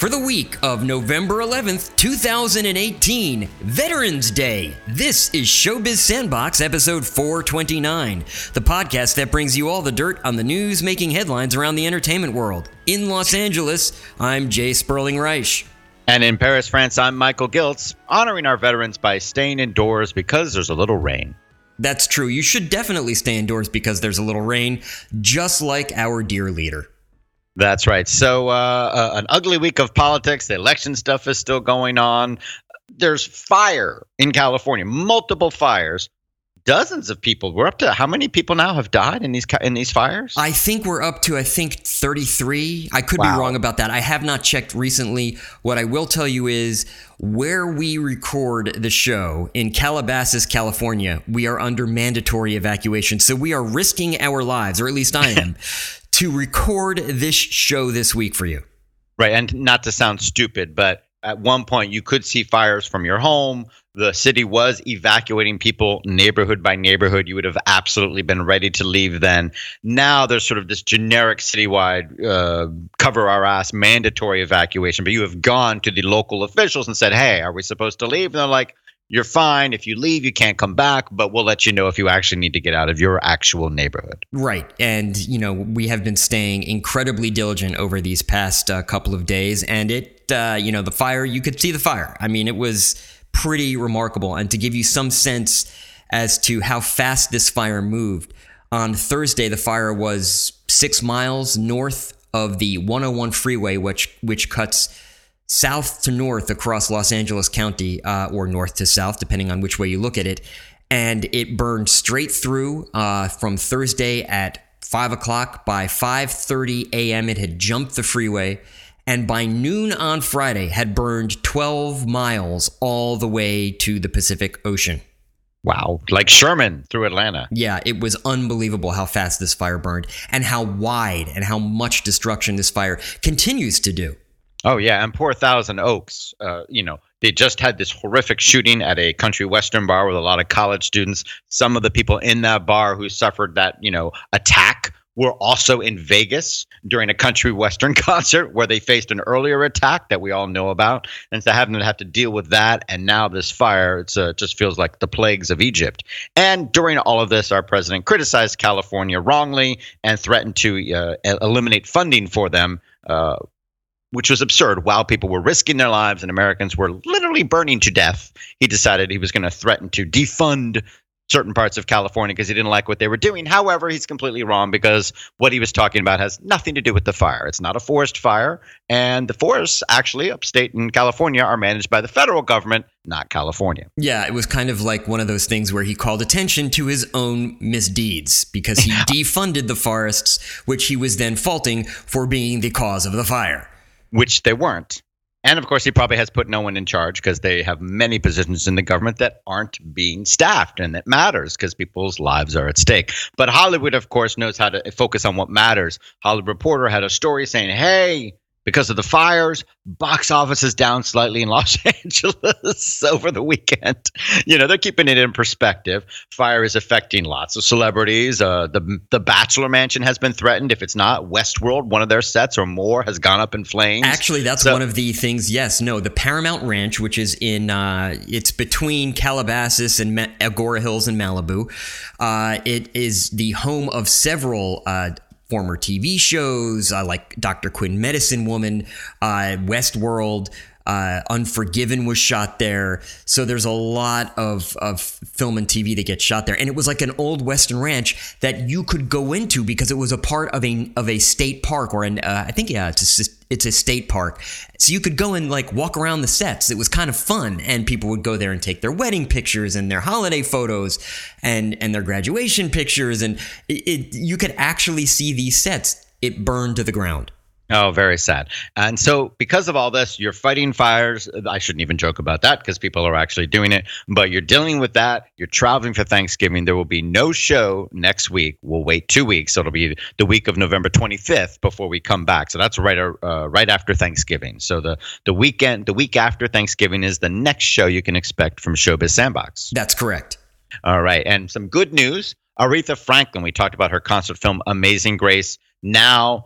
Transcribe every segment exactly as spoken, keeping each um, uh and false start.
For the week of November eleventh, two thousand eighteen, Veterans Day, this is Showbiz Sandbox episode four twenty-nine, the podcast that brings you all the dirt on the news making headlines around the entertainment world. In Los Angeles, I'm Jay Sperling Reich. And in Paris, France, I'm Michael Giltz, honoring our veterans by staying indoors because there's a little rain. That's true. You should definitely stay indoors because there's a little rain, just like our dear leader. That's right. So uh, uh, an ugly week of politics. The election stuff is still going on. There's fire in California, multiple fires. Dozens of people. We're up to how many people now have died in these in these fires? I think we're up to, I think, thirty-three. I could Wow. be wrong about that. I have not checked recently. What I will tell you is where we record the show in Calabasas, California, we are under mandatory evacuation. So we are risking our lives, or at least I am, to record this show this week for you. Right. And not to sound stupid, but at one point you could see fires from your home. The city was evacuating people neighborhood by neighborhood. You would have absolutely been ready to leave then. Now there's sort of this generic citywide uh, cover our ass mandatory evacuation. But you have gone to the local officials and said, hey, are we supposed to leave? And they're like, you're fine. If you leave, you can't come back, but we'll let you know if you actually need to get out of your actual neighborhood. Right. And, you know, we have been staying incredibly diligent over these past uh, couple of days. And it, uh, you know, the fire, you could see the fire. I mean, it was pretty remarkable. And to give you some sense as to how fast this fire moved, on Thursday, the fire was six miles north of the one oh one freeway, which which cuts south to north across Los Angeles County, uh, or north to south, depending on which way you look at it. And it burned straight through uh, from Thursday at five o'clock. By five thirty a.m., it had jumped the freeway. And by noon on Friday, had burned twelve miles all the way to the Pacific Ocean. Wow. Like Sherman through Atlanta. Yeah, it was unbelievable how fast this fire burned and how wide and how much destruction this fire continues to do. Oh, yeah. And poor Thousand Oaks, uh, you know, they just had this horrific shooting at a country western bar with a lot of college students. Some of the people in that bar who suffered that, you know, attack were also in Vegas during a country western concert where they faced an earlier attack that we all know about. And so having to have to deal with that and now this fire, it's uh, just feels like the plagues of Egypt. And during all of this, our president criticized California wrongly and threatened to uh, eliminate funding for them, uh, which was absurd. While people were risking their lives and Americans were literally burning to death, he decided he was going to threaten to defund certain parts of California because he didn't like what they were doing. However, he's completely wrong because what he was talking about has nothing to do with the fire. It's not a forest fire. And the forests actually upstate in California are managed by the federal government, not California. Yeah, it was kind of like one of those things where he called attention to his own misdeeds because he defunded the forests, which he was then faulting for being the cause of the fire. Which they weren't. And of course, he probably has put no one in charge because they have many positions in the government that aren't being staffed. And it matters because people's lives are at stake. But Hollywood, of course, knows how to focus on what matters. Hollywood Reporter had a story saying, hey, because of the fires, box office is down slightly in Los Angeles over the weekend. You know, they're keeping it in perspective. Fire is affecting lots of celebrities. Uh, the the Bachelor Mansion has been threatened. If it's not, Westworld, one of their sets or more, has gone up in flames. Actually, that's so, one of the things. Yes, no, the Paramount Ranch, which is in, uh, it's between Calabasas and Ma- Agora Hills and Malibu. Uh, it is the home of several uh former T V shows uh, like Doctor Quinn, Medicine Woman, uh, Westworld, uh, Unforgiven was shot there. So there's a lot of, of film and T V that gets shot there. And it was like an old Western ranch that you could go into because it was a part of a of a state park or an uh, I think yeah it's a, it's a state park. So you could go and like walk around the sets. It was kind of fun, and people would go there and take their wedding pictures and their holiday photos and and their graduation pictures, and it, it you could actually see these sets. It burned to the ground. Oh, very sad. And so because of all this, you're fighting fires. I shouldn't even joke about that because people are actually doing it. But you're dealing with that. You're traveling for Thanksgiving. There will be no show next week. We'll wait two weeks. So it'll be the week of November twenty-fifth before we come back. So that's right uh, right after Thanksgiving. So the, the weekend, the week after Thanksgiving is the next show you can expect from Showbiz Sandbox. That's correct. All right. And some good news. Aretha Franklin, we talked about her concert film Amazing Grace. Now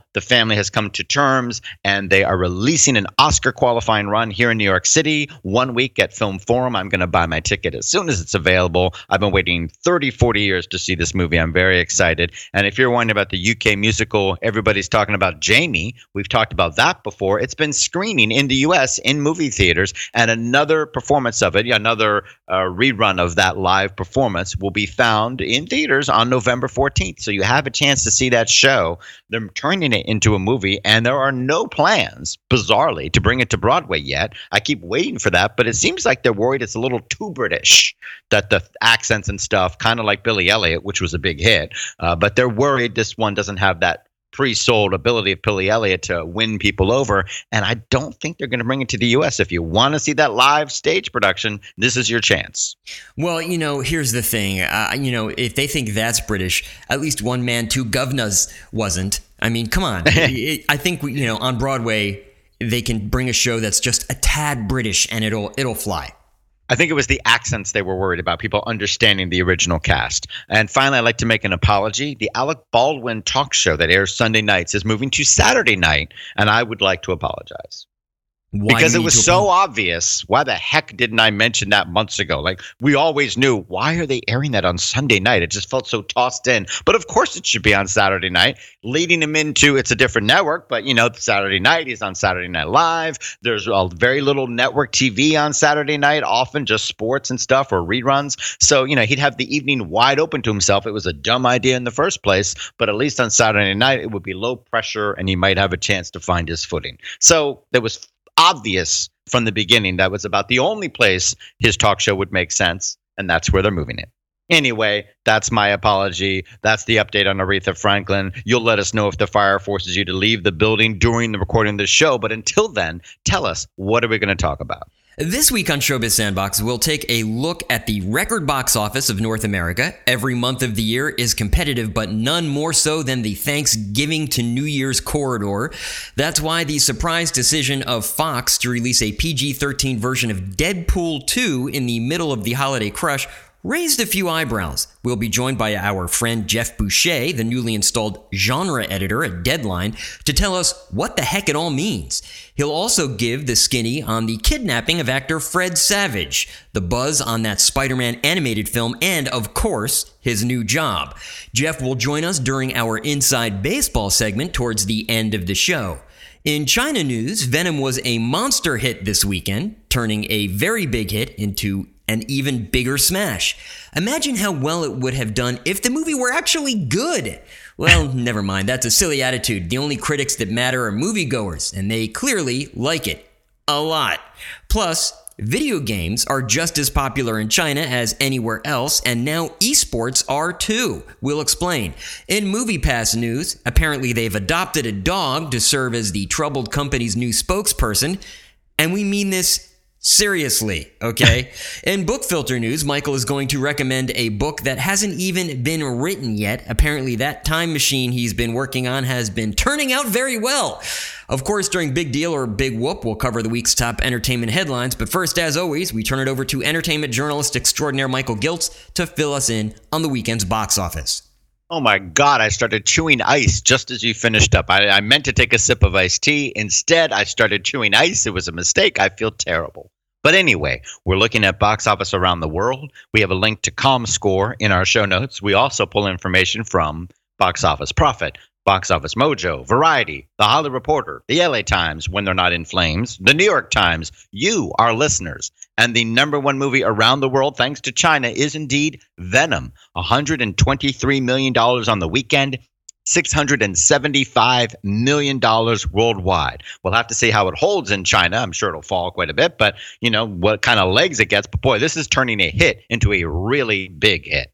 the family has come to terms, and they are releasing an Oscar qualifying run here in New York City one week at Film Forum. I'm going to buy my ticket as soon as it's available. I've been waiting thirty, forty years to see this movie. I'm very excited. And if you're wondering about the U K musical, everybody's talking about Jamie. We've talked about that before. It's been screening in the U S in movie theaters, and another performance of it, another uh, rerun of that live performance will be found in theaters on November fourteenth. So you have a chance to see that show. They're turning it into a movie, and there are no plans, bizarrely, to bring it to Broadway yet. I keep waiting for that, but it seems like they're worried it's a little too British, that the accents and stuff, kind of like Billy Elliot, which was a big hit, uh, but they're worried this one doesn't have that pre-sold ability of Billy Elliot to win people over, and I don't think they're going to bring it to the U S. If you want to see that live stage production, this is your chance. Well, you know, here's the thing. Uh, you know, if they think that's British, at least One Man, Two Governors wasn't. I mean, come on. it, I think, we, you know, on Broadway, they can bring a show that's just a tad British, and it'll it'll fly. I think it was the accents they were worried about, people understanding the original cast. And finally, I'd like to make an apology. The Alec Baldwin talk show that airs Sunday nights is moving to Saturday night, and I would like to apologize. Why because it was so obvious. Why the heck didn't I mention that months ago? Like, we always knew, why are they airing that on Sunday night? It just felt so tossed in. But of course it should be on Saturday night, leading him into, it's a different network, but you know, Saturday night, he's on Saturday Night Live. There's a very little network T V on Saturday night, often just sports and stuff or reruns. So, you know, he'd have the evening wide open to himself. It was a dumb idea in the first place, but at least on Saturday night, it would be low pressure and he might have a chance to find his footing. So there was obvious from the beginning that was about the only place his talk show would make sense, and that's where they're moving it. Anyway, that's my apology. That's the update on Aretha Franklin. You'll let us know if the fire forces you to leave the building during the recording of the show, but until then, tell us, what are we going to talk about? This week on Showbiz Sandbox, we'll take a look at the record box office of North America. Every month of the year is competitive, but none more so than the Thanksgiving to New Year's corridor. That's why the surprise decision of Fox to release a P G thirteen version of Deadpool two in the middle of the holiday crush raised a few eyebrows. We'll be joined by our friend Jeff Boucher, the newly installed genre editor at Deadline, to tell us what the heck it all means. He'll also give the skinny on the kidnapping of actor Fred Savage, the buzz on that Spider-Man animated film, and, of course, his new job. Jeff will join us during our Inside Baseball segment towards the end of the show. In China news, Venom was a monster hit this weekend, turning a very big hit into an even bigger smash. Imagine how well it would have done if the movie were actually good. Well, never mind. That's a silly attitude. The only critics that matter are moviegoers, and they clearly like it. A lot. Plus, video games are just as popular in China as anywhere else, and now esports are too. We'll explain. In MoviePass news, apparently they've adopted a dog to serve as the troubled company's new spokesperson, and we mean this seriously, okay? In Book Filter news, Michael is going to recommend a book that hasn't even been written yet. Apparently, that time machine he's been working on has been turning out very well. Of course, during Big Deal or Big Whoop, we'll cover the week's top entertainment headlines. But first, as always, we turn it over to entertainment journalist extraordinaire Michael Giltz to fill us in on the weekend's box office. Oh my God, I started chewing ice just as you finished up. I, I meant to take a sip of iced tea. Instead, I started chewing ice. It was a mistake. I feel terrible. But anyway, we're looking at box office around the world. We have a link to ComScore in our show notes. We also pull information from Box Office Profit, Box Office Mojo, Variety, The Hollywood Reporter, the L A Times when they're not in flames, the New York Times, you, our listeners. And the number one movie around the world, thanks to China, is indeed Venom. one hundred twenty-three million dollars on the weekend, six hundred seventy-five million dollars worldwide. We'll have to see how it holds in China. I'm sure it'll fall quite a bit, but you know, what kind of legs it gets. But boy, this is turning a hit into a really big hit.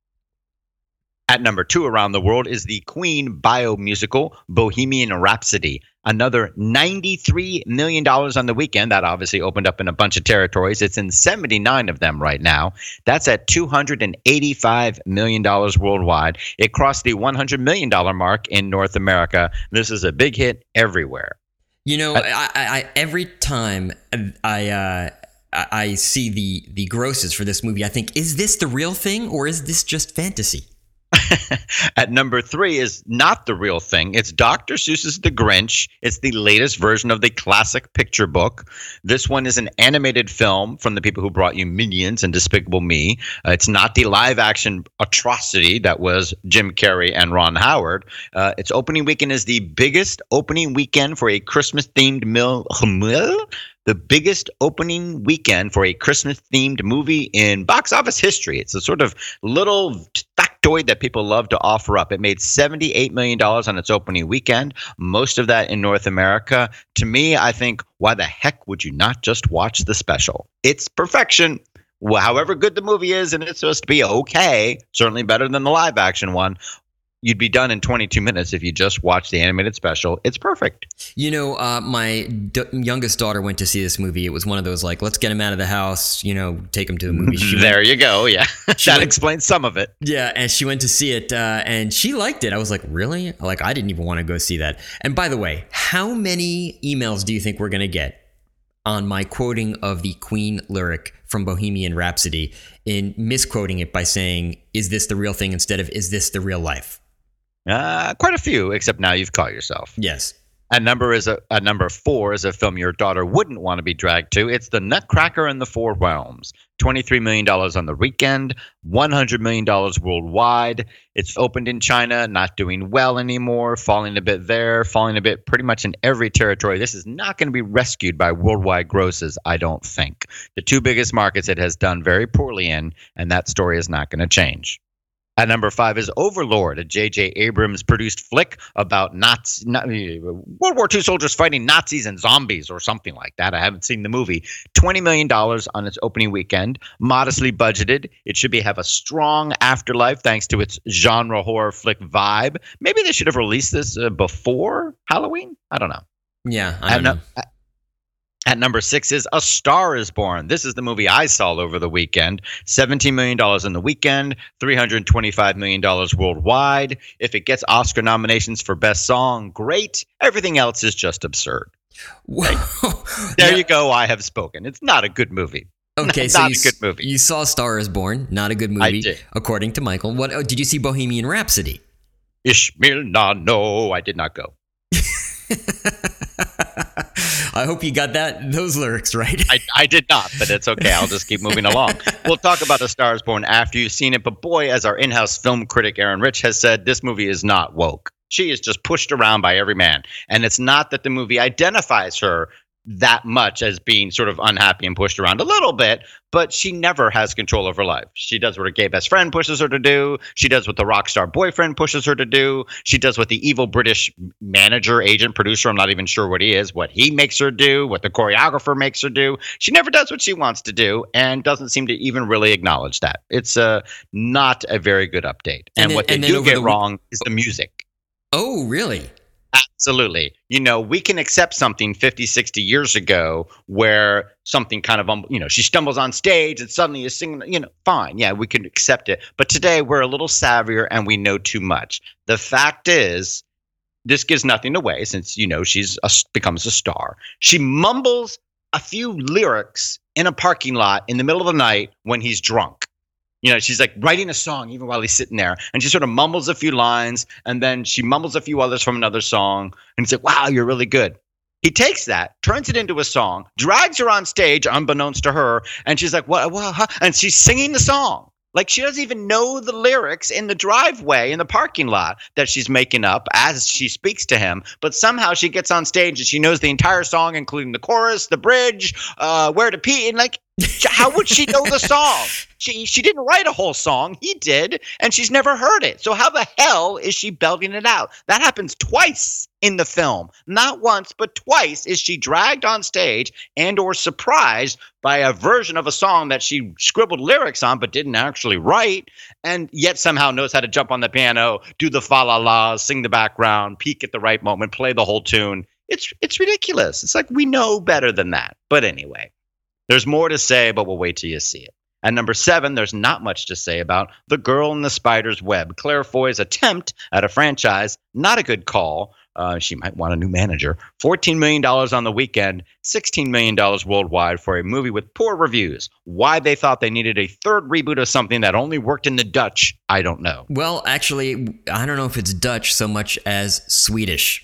At number two around the world is the Queen bio-musical Bohemian Rhapsody. Another ninety-three million dollars on the weekend. That obviously opened up in a bunch of territories. It's in seventy-nine of them right now. That's at two hundred eighty-five million dollars worldwide. It crossed the one hundred million dollars mark in North America. This is a big hit everywhere. You know, I, I, I every time I uh, I see the, the grosses for this movie, I think, is this the real thing or is this just fantasy? At number three is not the real thing. It's Doctor Seuss's The Grinch. It's the latest version of the classic picture book. This one is an animated film from the people who brought you Minions and Despicable Me. Uh, it's not the live-action atrocity that was Jim Carrey and Ron Howard. Uh, its opening weekend is the biggest opening weekend for a Christmas-themed mil- the biggest opening weekend for a Christmas-themed movie in box office history. It's a sort of little factoid that people love to offer up. It made seventy-eight million dollars on its opening weekend, most of that in North America. To me, I think, why the heck would you not just watch the special? It's perfection. Well, however good the movie is, and it's supposed to be okay, certainly better than the live-action one, you'd be done in twenty-two minutes if you just watch the animated special. It's perfect. You know, uh, my d- youngest daughter went to see this movie. It was one of those, like, let's get him out of the house, you know, take him to a movie. She there went, you go. Yeah. that went, explains some of it. Yeah. And she went to see it uh, and she liked it. I was like, really? Like, I didn't even want to go see that. And by the way, how many emails do you think we're going to get on my quoting of the Queen lyric from Bohemian Rhapsody in misquoting it by saying, is this the real thing instead of, is this the real life? Uh, quite a few, except now you've caught yourself. Yes. A number is a, a number four is a film your daughter wouldn't want to be dragged to. It's The Nutcracker and the Four Realms. twenty-three million dollars on the weekend, one hundred million dollars worldwide. It's opened in China, not doing well anymore, falling a bit there, falling a bit pretty much in every territory. This is not going to be rescued by worldwide grosses, I don't think. The two biggest markets it has done very poorly in, and that story is not going to change. At number five is Overlord, a J J Abrams produced flick about Nazi, World War Two soldiers fighting Nazis and zombies or something like that. I haven't seen the movie. twenty million dollars on its opening weekend, modestly budgeted. It should be have a strong afterlife thanks to its genre horror flick vibe. Maybe they should have released this uh, before Halloween. I don't know. Yeah, I don't at, know. At, At number six is A Star is Born. This is the movie I saw over the weekend. seventeen million dollars in the weekend, three hundred twenty-five million dollars worldwide. If it gets Oscar nominations for Best Song, great. Everything else is just absurd. Whoa. There Yeah. you go. I have spoken. It's not a good movie. Okay, not so a you, good movie. You saw Star is Born, not a good movie, I did. according to Michael. What oh, did you see Bohemian Rhapsody? Ishmael, no, no, I did not go. I hope you got that those lyrics right. I, I did not, but it's okay. I'll just keep moving along. We'll talk about A Star is Born after you've seen it. But boy, as our in-house film critic Aaron Rich has said, this movie is not woke. She is just pushed around by every man. And it's not that the movie identifies her that much as being sort of unhappy and pushed around a little bit, but she never has control of her life. She does what her gay best friend pushes her to do. She does what the rock star boyfriend pushes her to do. She does what the evil British manager, agent, producer, I'm not even sure what he is, what he makes her do, what the choreographer makes her do. She never does what she wants to do and doesn't seem to even really acknowledge that. It's uh, not a very good update. And, And then- what they and then do over get the- wrong is the music. Oh, really? Absolutely. You know, we can accept something fifty, sixty years ago where something kind of, um, you know, she stumbles on stage and suddenly is singing, you know, fine. Yeah, we can accept it. But today we're a little savvier and we know too much. The fact is, this gives nothing away since, you know, she's a, becomes a star. She mumbles a few lyrics in a parking lot in the middle of the night when he's drunk. You know, she's like writing a song even while he's sitting there. And she sort of mumbles a few lines and then she mumbles a few others from another song. And he's like, wow, you're really good. He takes that, turns it into a song, drags her on stage, unbeknownst to her. And she's like, what? what huh? And she's singing the song. Like she doesn't even know the lyrics in the driveway in the parking lot that she's making up as she speaks to him. But somehow she gets on stage and she knows the entire song, including the chorus, the bridge, uh, where to pee. And like, how would she know the song? She she didn't write a whole song. He did. And she's never heard it. So how the hell is she belting it out? That happens twice in the film. Not once, but twice is she dragged on stage and or surprised by a version of a song that she scribbled lyrics on but didn't actually write, and yet somehow knows how to jump on the piano, do the fa-la-las, sing the background, peak at the right moment, play the whole tune. It's it's ridiculous. It's like we know better than that. But anyway, there's more to say, but we'll wait till you see it. At number seven, there's not much to say about The Girl in the Spider's Web. Claire Foy's attempt at a franchise, not a good call. Uh, she might want a new manager. fourteen million dollars on the weekend, sixteen million dollars worldwide for a movie with poor reviews. Why they thought they needed a third reboot of something that only worked in the Dutch, I don't know. Well, actually, I don't know if it's Dutch so much as Swedish.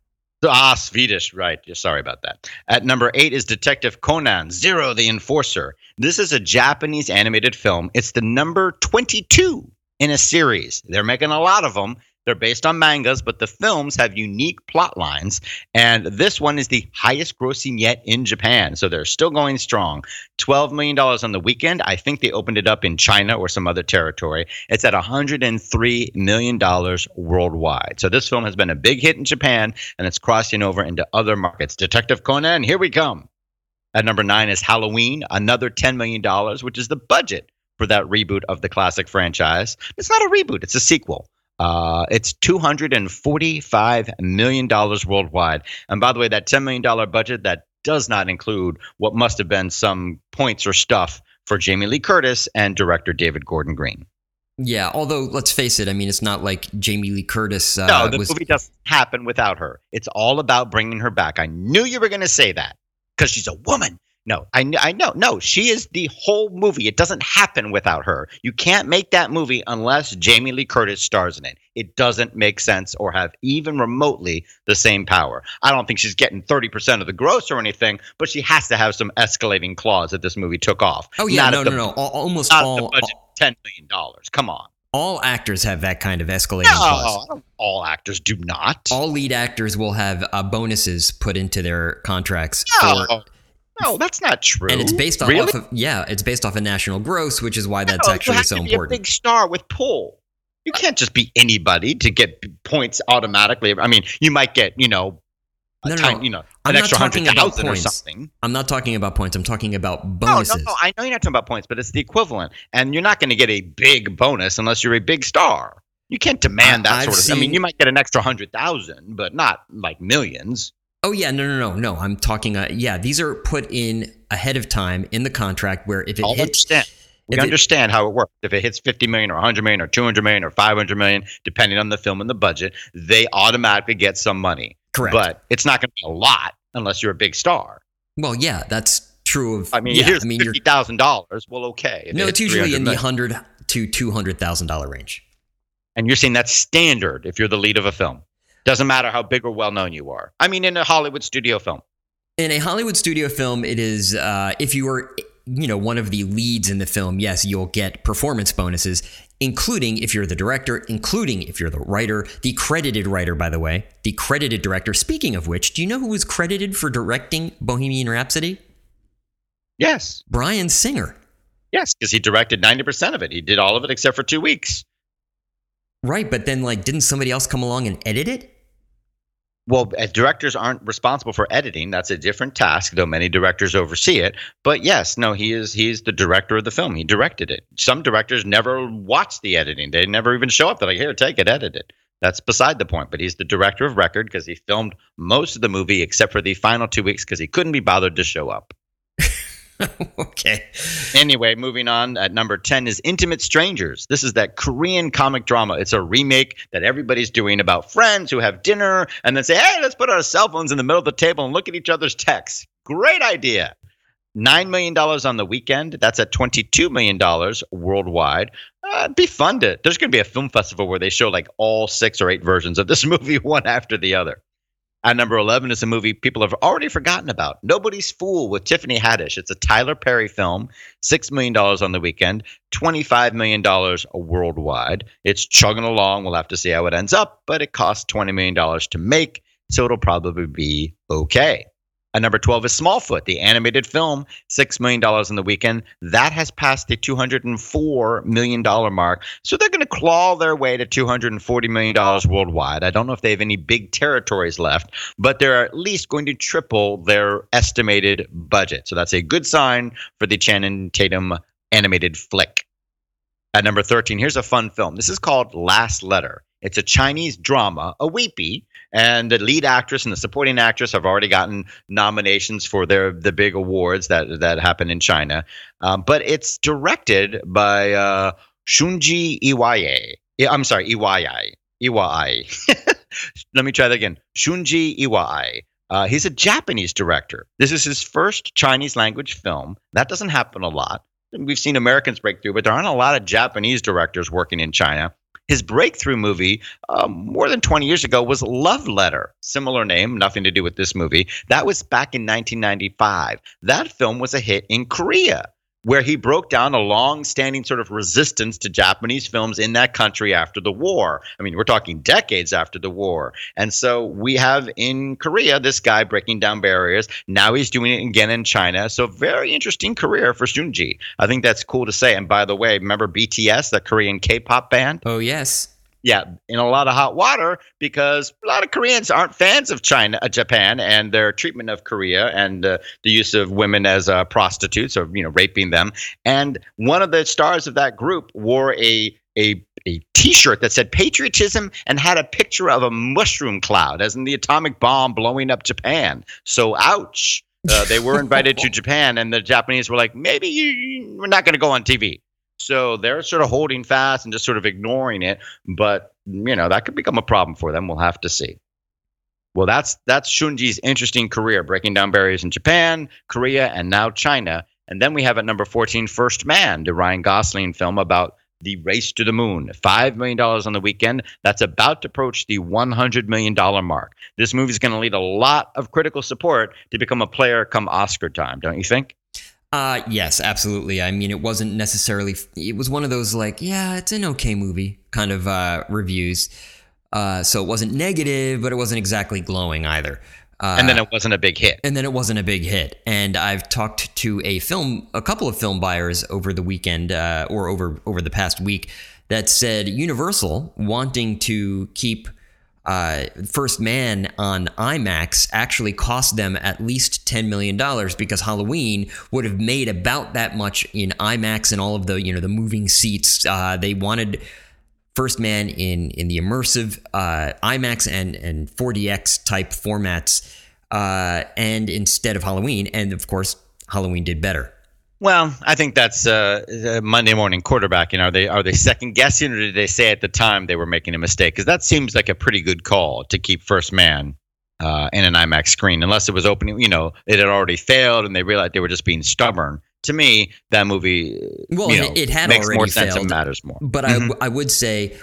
Ah, Swedish, right. Sorry about that. At number eight is Detective Conan, Zero the Enforcer. This is a Japanese animated film. It's the number twenty-two in a series. They're making a lot of them. They're based on mangas, but the films have unique plot lines. And this one is the highest grossing yet in Japan. So they're still going strong. twelve million dollars on the weekend. I think they opened it up in China or some other territory. It's at one hundred three million dollars worldwide. So this film has been a big hit in Japan, and it's crossing over into other markets. Detective Conan, here we come. At number nine is Halloween, another ten million dollars, which is the budget for that reboot of the classic franchise. It's not a reboot. It's a sequel. Uh, it's two hundred forty-five million dollars worldwide. And by the way, that ten million dollars budget, that does not include what must have been some points or stuff for Jamie Lee Curtis and director David Gordon Green. Yeah, although, let's face it, I mean, it's not like Jamie Lee Curtis uh, No, the was... movie doesn't happen without her. It's all about bringing her back. I knew you were going to say that because she's a woman. No, I, I know. No, she is the whole movie. It doesn't happen without her. You can't make that movie unless Jamie Lee Curtis stars in it. It doesn't make sense or have even remotely the same power. I don't think she's getting thirty percent of the gross or anything, but she has to have some escalating clause that this movie took off. Oh, yeah, not no, the, no, no. Al- Almost not all... the budget, ten million dollars. Come on. All actors have that kind of escalating No, clause. all actors do not. All lead actors will have uh, bonuses put into their contracts. No. For, No, that's not true. and it's based off, really? off of yeah, it's based off of national gross, which is why that's no, actually you have so to be important. A big star with pull. You can't just be anybody to get points automatically. I mean, you might get, you know, a No, no, tiny, no. you know, I'm an not extra talking hundred about thousand or points. something. I'm not talking about points. I'm talking about No, bonuses. no, no. I know you're not talking about points, but it's the equivalent. And you're not going to get a big bonus unless you're a big star. You can't demand that I've sort of. seen- I mean, you might get an extra hundred thousand, but not like millions. Oh yeah, no, no, no, no. I'm talking. Uh, yeah, these are put in ahead of time in the contract. Where if it I'll hits, understand. We if it- understand how it works. If it hits fifty million or one hundred million or two hundred million or five hundred million, depending on the film and the budget, they automatically get some money. Correct. But it's not going to be a lot unless you're a big star. well, yeah, that's true of. I mean, yeah, here's I mean, you're fifty thousand dollars. Well, okay. If no, it's it's usually in the three hundred million. hundred to two hundred thousand dollar range. And you're saying that's standard if you're the lead of a film. Doesn't matter how big or well known you are. I mean, in a Hollywood studio film. In a Hollywood studio film, it is uh, if you are, you know, one of the leads in the film. Yes, you'll get performance bonuses, including if you're the director, including if you're the writer, the credited writer, by the way, the credited director. Speaking of which, do you know who was credited for directing Bohemian Rhapsody? Yes. Bryan Singer. Yes, because he directed ninety percent of it. He did all of it except for two weeks. Right, but then like, didn't somebody else come along and edit it? Well, uh, directors aren't responsible for editing. That's a different task, though many directors oversee it. But yes, no, he is he's the director of the film. He directed it. Some directors never watch the editing. They never even show up. They're like, here, take it, edit it. That's beside the point. But he's the director of record because he filmed most of the movie except for the final two weeks because he couldn't be bothered to show up. Okay. Anyway, moving on. At number ten is Intimate Strangers. This is that Korean comic drama. It's a remake that everybody's doing about friends who have dinner and then say, hey, let's put our cell phones in the middle of the table and look at each other's texts. Great idea. nine million dollars on the weekend. That's at twenty-two million dollars worldwide. Uh, it'd be fun to. There's going to be a film festival where they show like all six or eight versions of this movie, one after the other. At number eleven is a movie people have already forgotten about. Nobody's Fool with Tiffany Haddish. It's a Tyler Perry film. six million dollars on the weekend. twenty-five million dollars worldwide. It's chugging along. We'll have to see how it ends up, but it costs twenty million dollars to make, so it'll probably be okay. At number twelve is Smallfoot, the animated film, six million dollars on the weekend. That has passed the two hundred four million dollars mark. So they're going to claw their way to two hundred forty million dollars worldwide. I don't know if they have any big territories left, but they're at least going to triple their estimated budget. So that's a good sign for the Channing Tatum animated flick. At number thirteen, here's a fun film. This is called Last Letter. It's a Chinese drama, a weepy, and the lead actress and the supporting actress have already gotten nominations for their the big awards that that happen in China. Um, but it's directed by uh, Shunji Iwai. I'm sorry, Iwai. Iwai. Let me try that again. Shunji Iwai. Uh, he's a Japanese director. This is his first Chinese language film. That doesn't happen a lot. We've seen Americans break through, but there aren't a lot of Japanese directors working in China. His breakthrough movie um, more than twenty years ago was Love Letter. Similar name, nothing to do with this movie. That was back in nineteen ninety-five. That film was a hit in Korea, where he broke down a long-standing sort of resistance to Japanese films in that country after the war. I mean, we're talking decades after the war. And so we have in Korea this guy breaking down barriers. Now he's doing it again in China. So very interesting career for Shunji. I think that's cool to say. And by the way, remember B T S, the Korean K-pop band? Oh, yes. Yeah, in a lot of hot water because a lot of Koreans aren't fans of China, uh, Japan, and their treatment of Korea and uh, the use of women as uh, prostitutes or you know raping them. And one of the stars of that group wore a a a T-shirt that said patriotism and had a picture of a mushroom cloud, as in the atomic bomb blowing up Japan. So, ouch! Uh, they were invited to Japan, and the Japanese were like, maybe you, we're not going to go on T V. So they're sort of holding fast and just sort of ignoring it. But, you know, that could become a problem for them. We'll have to see. Well, that's that's Shunji's interesting career, breaking down barriers in Japan, Korea, and now China. And then we have at number fourteen, First Man, the Ryan Gosling film about the race to the moon. five million dollars on the weekend. That's about to approach the one hundred million dollars mark. This movie is going to lead a lot of critical support to become a player come Oscar time, don't you think? Uh, yes, absolutely. I mean, it wasn't necessarily, it was one of those like, yeah, it's an okay movie kind of uh, reviews. Uh, so it wasn't negative, but it wasn't exactly glowing either. Uh, and then it wasn't a big hit. And then it wasn't a big hit. And I've talked to a film, a couple of film buyers over the weekend uh, or over, over the past week that said Universal wanting to keep Uh, First Man on IMAX actually cost them at least ten million dollars because Halloween would have made about that much in IMAX and all of the, you know, the moving seats. Uh, they wanted First Man in in the immersive uh, IMAX and, and four D X type formats uh, and instead of Halloween. And of course, Halloween did better. Well, I think that's uh, uh, Monday morning quarterbacking. Are they are they second guessing, or did they say at the time they were making a mistake? Because that seems like a pretty good call to keep First Man uh, in an IMAX screen, unless it was opening. You know, it had already failed, and they realized they were just being stubborn. To me, that movie, well, you know, it had makes already more sense failed, and matters more. But mm-hmm. I I would say,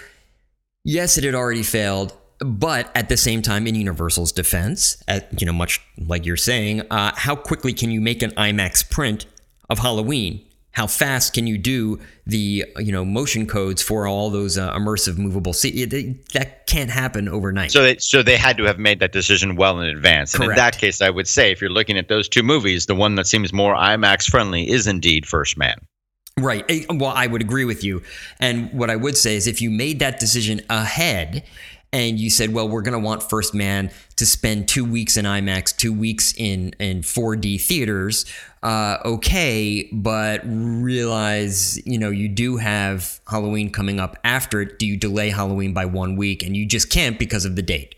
yes, it had already failed. But at the same time, in Universal's defense, at, you know, much like you're saying, uh, how quickly can you make an IMAX print of Halloween? How fast can you do the, you know, motion codes for all those uh, immersive movable seats? That can't happen overnight. So, they, so they had to have made that decision well in advance. And Correct. In that case, I would say, if you're looking at those two movies, the one that seems more IMAX friendly is indeed First Man. Right. Well, I would agree with you. And what I would say is, if you made that decision ahead and you said, well, we're going to want First Man to spend two weeks in IMAX, two weeks in, in four D theaters, uh, okay, but realize, you know, you do have Halloween coming up after it. Do you delay Halloween by one week? And you just can't because of the date.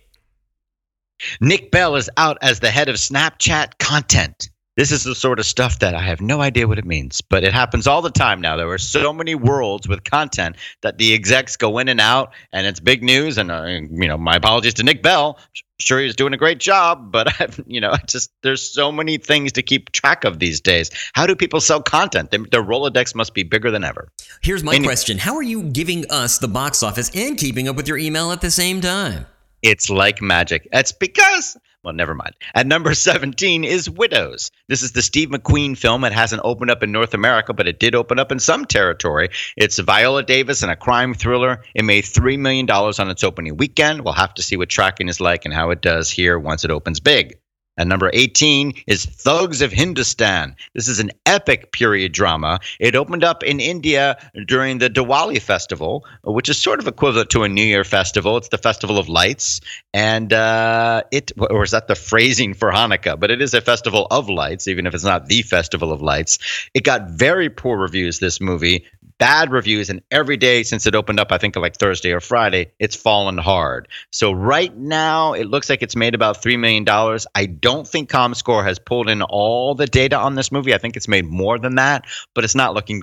Nick Bell is out as the head of Snapchat content. This is the sort of stuff that I have no idea what it means, but it happens all the time now. There are so many worlds with content that the execs go in and out, and it's big news. And uh, you know, my apologies to Nick Bell. Sure, he's doing a great job, but I've, you know, just there's so many things to keep track of these days. How do people sell content? They, their Rolodex must be bigger than ever. Here's my and question: how are you giving us the box office and keeping up with your email at the same time? It's like magic. That's because. Well, never mind. At number seventeen is Widows. This is the Steve McQueen film. It hasn't opened up in North America, but it did open up in some territory. It's Viola Davis and a crime thriller. It made three million dollars on its opening weekend. We'll have to see what tracking is like and how it does here once it opens big. At number eighteen is Thugs of Hindustan. This is an epic period drama. It opened up in India during the Diwali festival, which is sort of equivalent to a New Year festival. It's the Festival of Lights. And uh, it, or is that the phrasing for Hanukkah? But it is a festival of lights, even if it's not the Festival of Lights. It got very poor reviews, this movie. Bad reviews, and every day since it opened up, I think like Thursday or Friday, it's fallen hard. So right now, it looks like it's made about three million dollars. I don't think ComScore has pulled in all the data on this movie. I think it's made more than that, but it's not looking great.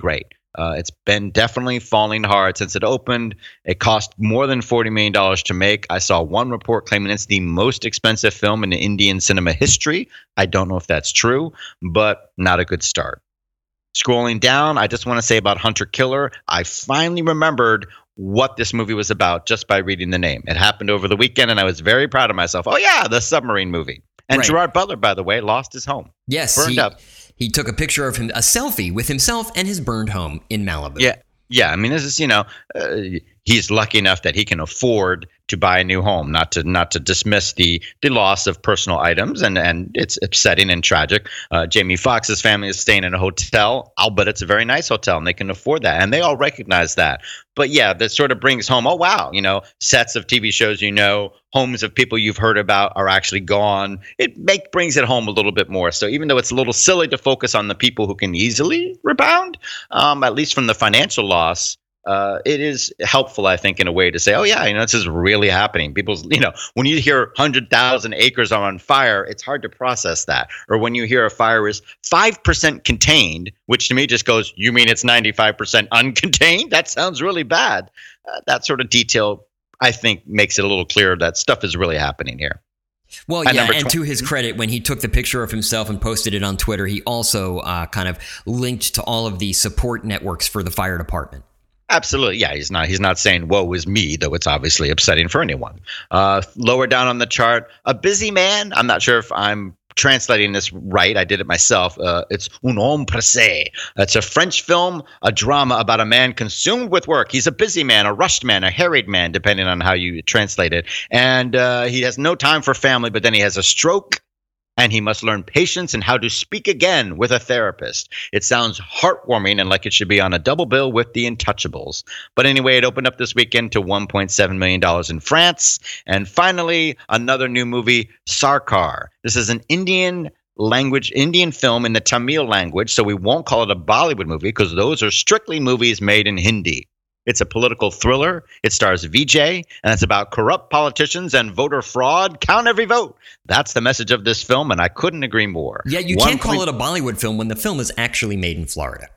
Uh, it's been definitely falling hard since it opened. It cost more than forty million dollars to make. I saw one report claiming it's the most expensive film in Indian cinema history. I don't know if that's true, but not a good start. Scrolling down, I just want to say about Hunter Killer, I finally remembered what this movie was about just by reading the name. It happened over the weekend, and I was very proud of myself. Oh, yeah, the submarine movie. And right. Gerard Butler, by the way, lost his home. Yes. Burned he, up. He took a picture of him, a selfie with himself and his burned home in Malibu. Yeah. Yeah. I mean, this is, you know, uh, he's lucky enough that he can afford to buy a new home, not to not to dismiss the the loss of personal items. And, and it's upsetting and tragic. Uh, Jamie Foxx's family is staying in a hotel. I'll bet it's a very nice hotel and they can afford that. And they all recognize that. But yeah, that sort of brings home, oh, wow, you know, sets of T V shows, you know, homes of people you've heard about are actually gone. It make, brings it home a little bit more. So even though it's a little silly to focus on the people who can easily rebound, um, at least from the financial loss, uh, it is helpful, I think, in a way to say, oh, yeah, you know, this is really happening. People's, you know, when you hear one hundred thousand acres are on fire, it's hard to process that. Or when you hear a fire is five percent contained, which to me just goes, you mean it's ninety-five percent uncontained? That sounds really bad. Uh, that sort of detail, I think, makes it a little clearer that stuff is really happening here. Well, yeah, and twenty to his credit, when he took the picture of himself and posted it on Twitter, he also uh, kind of linked to all of the support networks for the fire department. Absolutely. Yeah, he's not he's not saying woe is me, though it's obviously upsetting for anyone. Uh, lower down on the chart, A Busy Man. I'm not sure if I'm translating this right. I did it myself. Uh, it's Un Homme Pressé. It's a French film, a drama about a man consumed with work. He's a busy man, a rushed man, a harried man, depending on how you translate it. And uh, he has no time for family, but then he has a stroke. And he must learn patience and how to speak again with a therapist. It sounds heartwarming and like it should be on a double bill with The Untouchables. But anyway, it opened up this weekend to one point seven million dollars in France. And finally, another new movie, Sarkar. This is an Indian language, Indian film in the Tamil language, so we won't call it a Bollywood movie because those are strictly movies made in Hindi. It's a political thriller. It stars Vijay, and it's about corrupt politicians and voter fraud. Count every vote. That's the message of this film, and I couldn't agree more. Yeah, you One can't call point- it a Bollywood film when the film is actually made in Florida.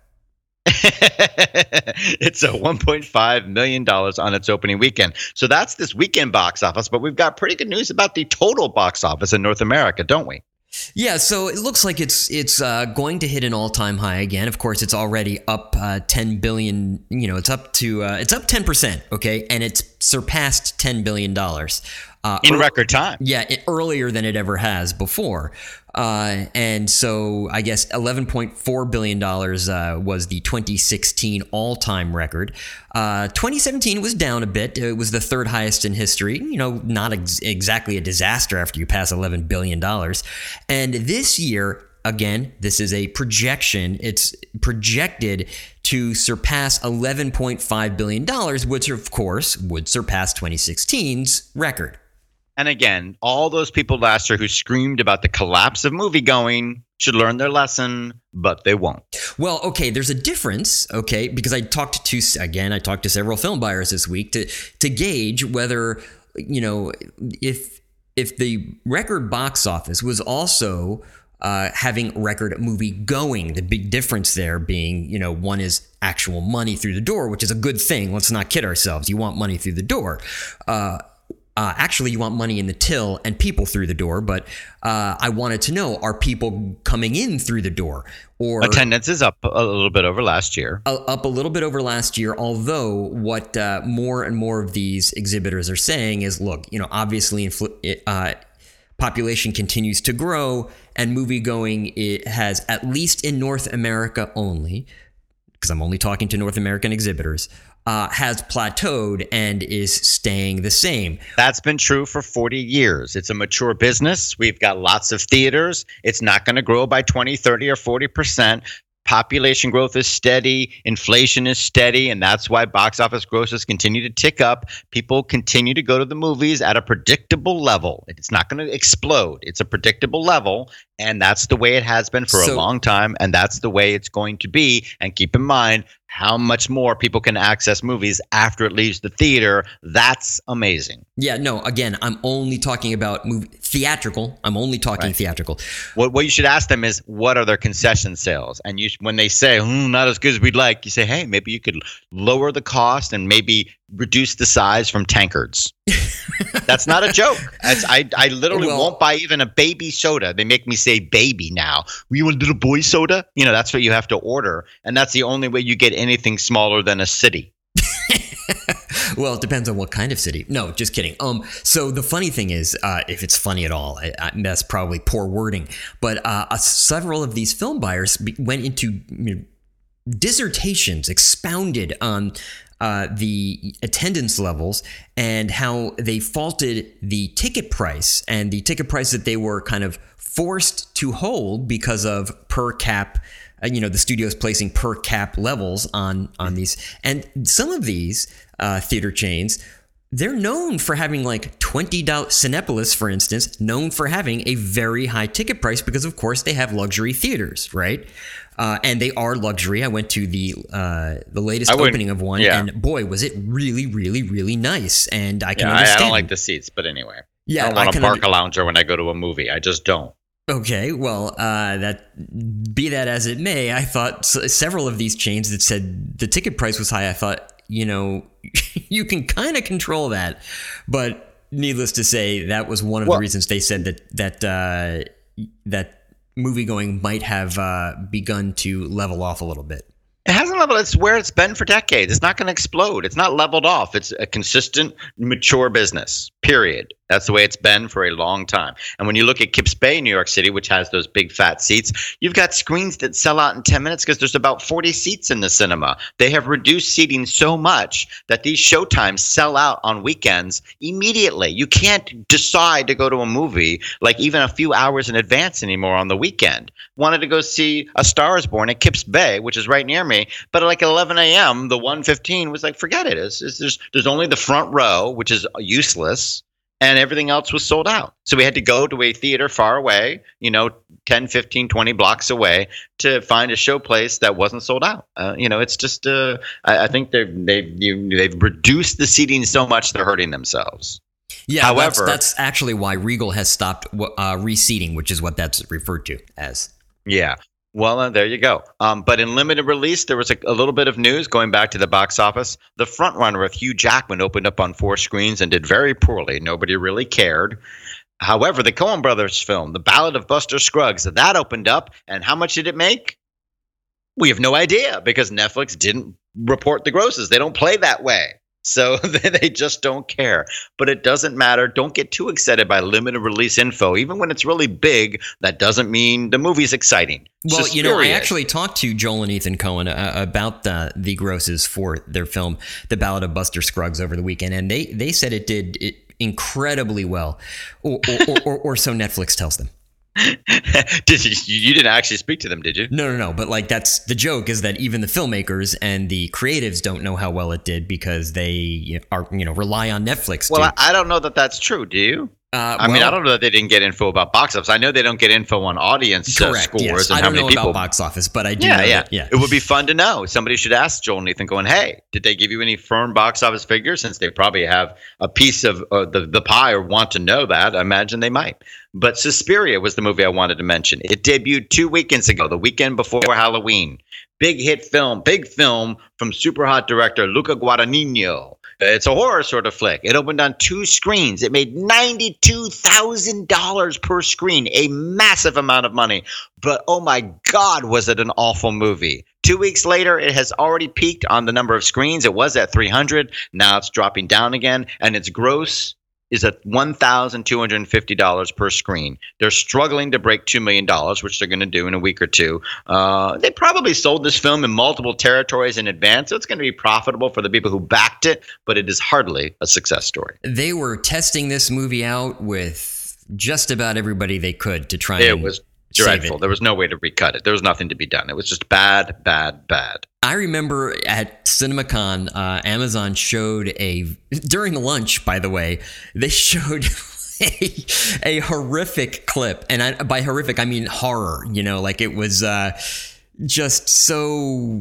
It's a one point five million dollars on its opening weekend. So that's this weekend box office, but we've got pretty good news about the total box office in North America, don't we? Yeah, so it looks like it's it's uh, going to hit an all-time high again. Of course, it's already up uh, ten billion. You know, it's up to uh, it's up ten percent. Okay, and it's surpassed ten billion dollars uh, in record time. Yeah, it, earlier than it ever has before. Uh, and so I guess eleven point four billion dollars uh, was the twenty sixteen all-time record. Uh, twenty seventeen was down a bit. It was the third highest in history. You know, not ex- exactly a disaster after you pass eleven billion dollars. And this year, again, this is a projection. It's projected to surpass eleven point five billion dollars, which of course would surpass twenty sixteen's record. And again, all those people last year who screamed about the collapse of moviegoing should learn their lesson, but they won't. Well, okay, there's a difference, okay, because I talked to, again, I talked to several film buyers this week to to gauge whether, you know, if if the record box office was also uh, having record movie going, the big difference there being, you know, one is actual money through the door, which is a good thing. Let's not kid ourselves. You want money through the door. Uh Uh, actually, you want money in the till and people through the door, but uh, I wanted to know, are people coming in through the door? Or attendance is up a little bit over last year. Uh, up a little bit over last year, although what uh, more and more of these exhibitors are saying is, look, you know, obviously infl- uh, population continues to grow and movie-going it has, at least in North America only, because I'm only talking to North American exhibitors, Uh, has plateaued and is staying the same. That's been true for forty years. It's a mature business. We've got lots of theaters. It's not going to grow by twenty, thirty, or forty percent. Population growth is steady. Inflation is steady. And that's why box office grosses continue to tick up. People continue to go to the movies at a predictable level. It's not going to explode. It's a predictable level. And that's the way it has been for so, a long time. And that's the way it's going to be. And keep in mind, how much more people can access movies after it leaves the theater. That's amazing. Yeah, no, again, I'm only talking about movie, theatrical. I'm only talking Right. theatrical. What what you should ask them is, what are their concession sales? And you, when they say, hmm, not as good as we'd like, you say, hey, maybe you could lower the cost and maybe reduce the size from tankards. That's not a joke. That's, I I literally Well- won't buy even a baby soda. They make me say baby now. You want a little boy soda? You know, that's what you have to order. And that's the only way you get anything smaller than a city. Well, it depends on what kind of city. No, just kidding. Um, so the funny thing is, uh, if it's funny at all, I, I, that's probably poor wording. But uh, uh, several of these film buyers be- went into you know, dissertations, expounded on uh, the attendance levels and how they faulted the ticket price and the ticket price that they were kind of forced to hold because of per cap. Uh, you know, the studios placing per cap levels on on these, and some of these uh, theater chains, they're known for having like twenty dollars. Cinepolis, for instance, known for having a very high ticket price because, of course, they have luxury theaters, right? Uh, and they are luxury. I went to the uh, the latest I wouldn't- opening of one, yeah. and boy, was it really, really, really nice. And I can Yeah, I, I understand. don't like the seats, but anyway. Yeah, I don't I want can to park under- a lounger when I go to a movie. I just don't. Okay, well, uh, that be that as it may, I thought s- several of these chains that said the ticket price was high. I thought, you know, you can kind of control that, but needless to say, that was one of Well- the reasons they said that that uh, that movie going might have uh, begun to level off a little bit. It hasn't leveled. It's where it's been for decades. It's not going to explode. It's not leveled off. It's a consistent, mature business, period. That's the way it's been for a long time. And when you look at Kips Bay, New York City, which has those big fat seats, you've got screens that sell out in ten minutes because there's about forty seats in the cinema. They have reduced seating so much that these showtimes sell out on weekends immediately. You can't decide to go to a movie like even a few hours in advance anymore on the weekend. Wanted to go see A Star is Born at Kips Bay, which is right near me, but at like eleven a.m., the one fifteen was like, forget it. It's, it's, there's, there's only the front row, which is useless, and everything else was sold out. So we had to go to a theater far away, you know, ten, fifteen, twenty blocks away to find a show place that wasn't sold out. Uh, you know, it's just, uh, I, I think they've, they've, you, they've reduced the seating so much they're hurting themselves. Yeah, However- that's, that's actually why Regal has stopped uh, reseating, which is what that's referred to as. Yeah. Well, uh, there you go. Um, but in limited release, there was a, a little bit of news going back to the box office. The Frontrunner with Hugh Jackman opened up on four screens and did very poorly. Nobody really cared. However, the Coen Brothers film, The Ballad of Buster Scruggs, that opened up. And how much did it make? We have no idea because Netflix didn't report the grosses. They don't play that way. So they just don't care. But it doesn't matter. Don't get too excited by limited release info. Even when it's really big, that doesn't mean the movie's exciting. Well, you know, I Suspiria. actually talked to Joel and Ethan Cohen uh, about the, the grosses for their film, The Ballad of Buster Scruggs, over the weekend, and they, they said it did it incredibly well, or, or, or, or, or so Netflix tells them. did you, you didn't actually speak to them, did you? No, no, no. But like, that's the joke, is that even the filmmakers and the creatives don't know how well it did because they are, you know, rely on Netflix. Well, to, I, I don't know that that's true. Do you? uh, I mean, well, I don't know that they didn't get info about box office. I know they don't get info on audience uh, correct. scores Yes. and I how don't many know people. about box office, but I do yeah, know yeah, that, yeah. It would be fun to know. Somebody should ask Joel and Ethan, going, "Hey, did they give you any firm box office figures?" Since they probably have a piece of uh, the the pie or want to know that, I imagine they might. But Suspiria was the movie I wanted to mention. It debuted two weekends ago, the weekend before Halloween. Big hit film, big film from super hot director Luca Guadagnino. It's a horror sort of flick. It opened on two screens. It made ninety-two thousand dollars per screen, a massive amount of money. But oh my God, was it an awful movie. Two weeks later, it has already peaked on the number of screens. It was at three hundred. Now it's dropping down again, and its gross is at one thousand two hundred fifty dollars per screen. They're struggling to break two million dollars, which they're going to do in a week or two. Uh, they probably sold this film in multiple territories in advance, so it's going to be profitable for the people who backed it, but it is hardly a success story. They were testing this movie out with just about everybody they could to try It and was save dreadful. it. There was no way to recut it. There was nothing to be done. It was just bad, bad, bad. I remember at CinemaCon, uh, Amazon showed a, during lunch, by the way, they showed a, a horrific clip. And I, by horrific, I mean horror, you know, like it was uh, just so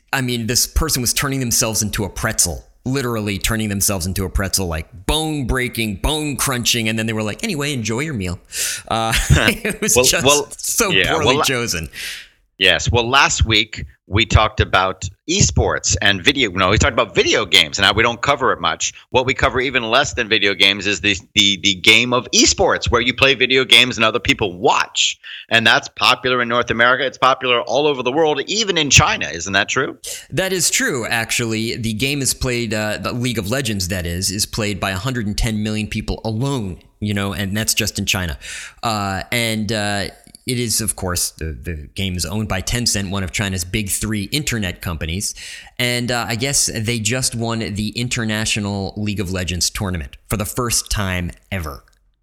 I mean, this person was turning themselves into a pretzel. Literally turning themselves into a pretzel, like bone breaking, bone crunching, and then they were like, "Anyway, enjoy your meal." Uh, it was well, just well, so yeah, poorly well, chosen. Yes. Well, last week we talked about esports and video. No, we talked about video games, and now we don't cover it much. What we cover even less than video games is the the the game of esports, where you play video games and other people watch, and that's popular in North America. It's popular all over the world, even in China. Isn't that true? That is true. Actually, the game is played. Uh, the League of Legends, that is, is played by one hundred ten million people alone. You know, and that's just in China, uh, and. Uh, It is, of course, the, the game is owned by Tencent, one of China's big three internet companies. And uh, I guess they just won the International League of Legends tournament for the first time ever.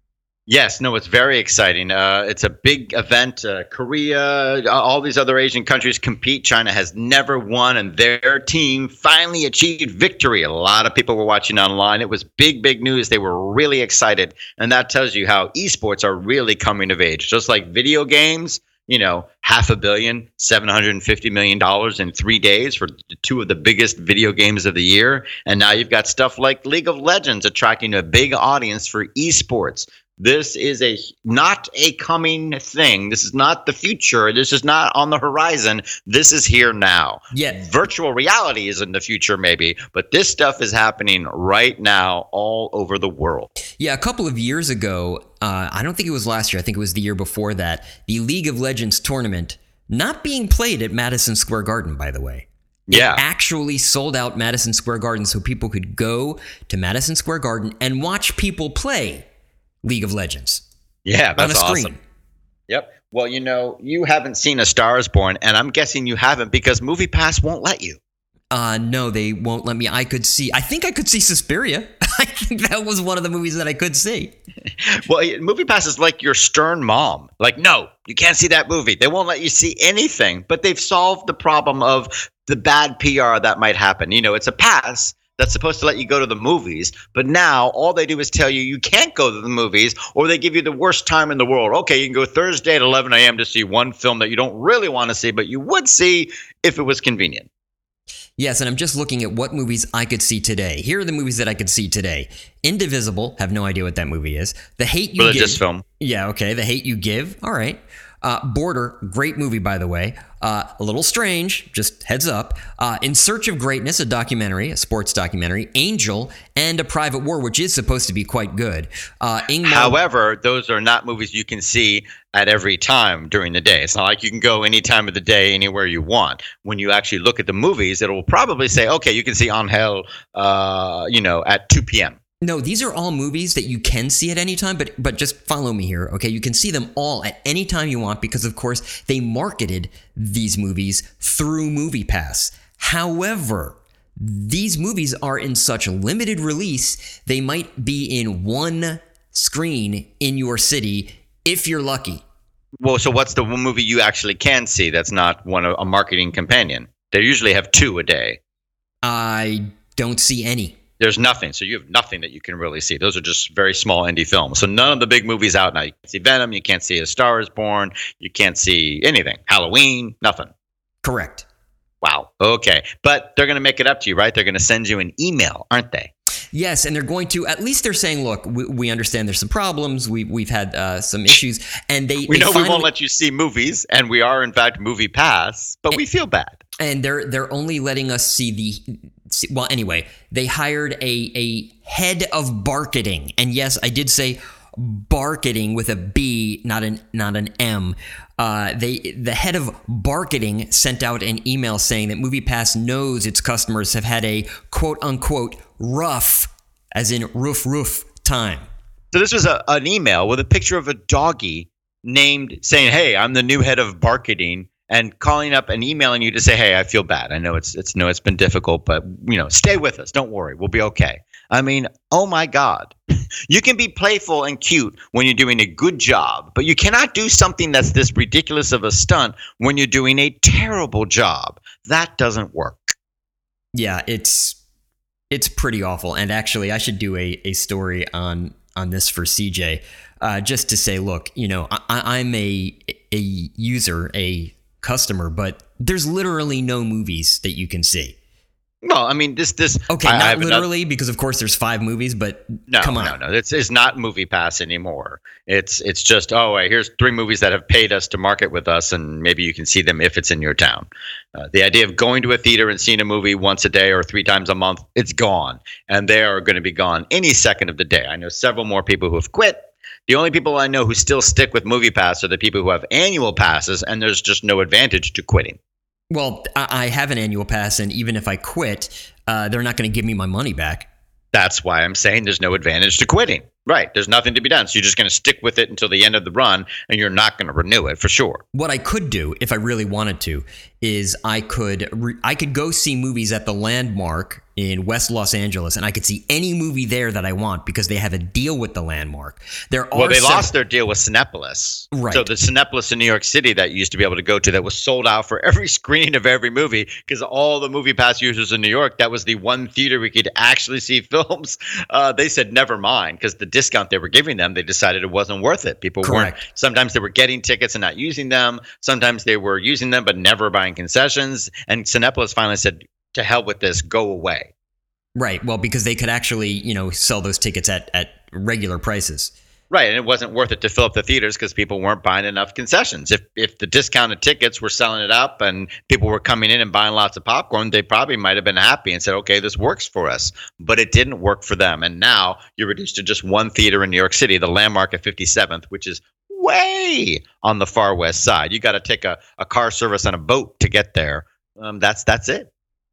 Yes, no, it's very exciting. Uh, it's a big event. Uh, Korea, all these other Asian countries compete. China has never won, and their team finally achieved victory. A lot of people were watching online. It was big, big news. They were really excited, and that tells you how esports are really coming of age. Just like video games, you know, half a billion, seven hundred fifty million dollars in three days for two of the biggest video games of the year. And now you've got stuff like League of Legends attracting a big audience for esports. This is a not a coming thing. This is not the future. This is not on the horizon. This is here now. Yeah. Virtual reality is in the future, maybe, but this stuff is happening right now all over the world. Yeah, a couple of years ago, uh, I don't think it was last year, I think it was the year before that, the League of Legends tournament, not being played at Madison Square Garden, by the way. It Yeah. actually sold out Madison Square Garden so people could go to Madison Square Garden and watch people play League of Legends. Yeah, that's on a screen. awesome. Yep. Well, you know, you haven't seen A Star Is Born, and I'm guessing you haven't because MoviePass won't let you. Uh, no, they won't let me. I could see, I think I could see Suspiria. I think that was one of the movies that I could see. Well, MoviePass is like your stern mom. Like, no, you can't see that movie. They won't let you see anything, but they've solved the problem of the bad P R that might happen. You know, it's a pass that's supposed to let you go to the movies, but now all they do is tell you you can't go to the movies, or they give you the worst time in the world. Okay, you can go Thursday at eleven a.m. to see one film that you don't really want to see, but you would see if it was convenient. Yes, and I'm just looking at what movies I could see today. Here are the movies that I could see today. Indivisible, have no idea what that movie is. The Hate You Religious Give. film. Yeah, okay. The Hate You Give. All right. Uh, Border, great movie, by the way. Uh, a little strange, just heads up. Uh, In Search of Greatness, a documentary, a sports documentary. Angel, and A Private War, which is supposed to be quite good. Uh, Ingmar- However, those are not movies you can see at every time during the day. It's not like you can go any time of the day, anywhere you want. When you actually look at the movies, it will probably say, okay, you can see Angel, uh, you know, at two p.m. No, these are all movies that you can see at any time, but but just follow me here, okay? You can see them all at any time you want because, of course, they marketed these movies through MoviePass. However, these movies are in such limited release, they might be in one screen in your city if you're lucky. Well, so what's the one movie you actually can see that's not one a marketing companion? They usually have two a day. I don't see any. There's nothing. So you have nothing that you can really see. Those are just very small indie films. So none of the big movies out now. You can't see Venom. You can't see A Star Is Born. You can't see anything. Halloween, nothing. Correct. Wow. Okay. But they're going to make it up to you, right? They're going to send you an email, aren't they? Yes, and they're going to, at least they're saying, look, we, we understand there's some problems. We, we've had uh, some issues. And they We they know finally, we won't let you see movies, and we are, in fact, MoviePass, but we feel bad. And they're they're only letting us see the, see, well, anyway, they hired a, a head of barketing. And yes, I did say barketing with a B, not an not an M. Uh, they the head of barketing sent out an email saying that MoviePass knows its customers have had a quote unquote rough, as in roof roof time. So this was a, an email with a picture of a doggy named saying, "Hey, I'm the new head of barketing," and calling up and emailing you to say, "Hey, I feel bad. I know it's it's no, it's been difficult, but you know, stay with us. Don't worry, we'll be okay." I mean, oh my God. You can be playful and cute when you're doing a good job, but you cannot do something that's this ridiculous of a stunt when you're doing a terrible job. That doesn't work. Yeah, it's it's pretty awful. And actually, I should do a, a story on on this for C J, uh, just to say, look, you know, I, I'm a a user, a customer, but there's literally no movies that you can see. Well, I mean, this, this. Okay, I, not I literally, another, because of course there's five movies, but no, come on. no, no. It's, it's not MoviePass anymore. It's, it's just, oh, wait, here's three movies that have paid us to market with us, and maybe you can see them if it's in your town. Uh, the idea of going to a theater and seeing a movie once a day or three times a month, it's gone. And they are going to be gone any second of the day. I know several more people who have quit. The only people I know who still stick with MoviePass are the people who have annual passes, and there's just no advantage to quitting. Well, I have an annual pass, and even if I quit, uh, they're not going to give me my money back. That's why I'm saying there's no advantage to quitting. Right. There's nothing to be done. So you're just going to stick with it until the end of the run, and you're not going to renew it for sure. What I could do, if I really wanted to, is I could re- I could go see movies at the Landmark in West Los Angeles, and I could see any movie there that I want because they have a deal with the Landmark. There are well, they several- lost their deal with Cinepolis. Right. So the Cinepolis in New York City that you used to be able to go to that was sold out for every screening of every movie because all the MoviePass users in New York, that was the one theater we could actually see films. Uh, they said never mind because the discount they were giving them, they decided it wasn't worth it. People Correct. weren't. Sometimes they were getting tickets and not using them. Sometimes they were using them but never buying concessions. And Cinepolis finally said, to hell with this, go away. Right. Well, because they could actually, you know, sell those tickets at, at regular prices. Right. And it wasn't worth it to fill up the theaters because people weren't buying enough concessions. If if the discounted tickets were selling it up and people were coming in and buying lots of popcorn, they probably might have been happy and said, okay, this works for us. But it didn't work for them. And now you're reduced to just one theater in New York City, the Landmark at fifty-seventh, which is way on the far west side. You got to take a, a car service on a boat to get there. Um, that's that's it.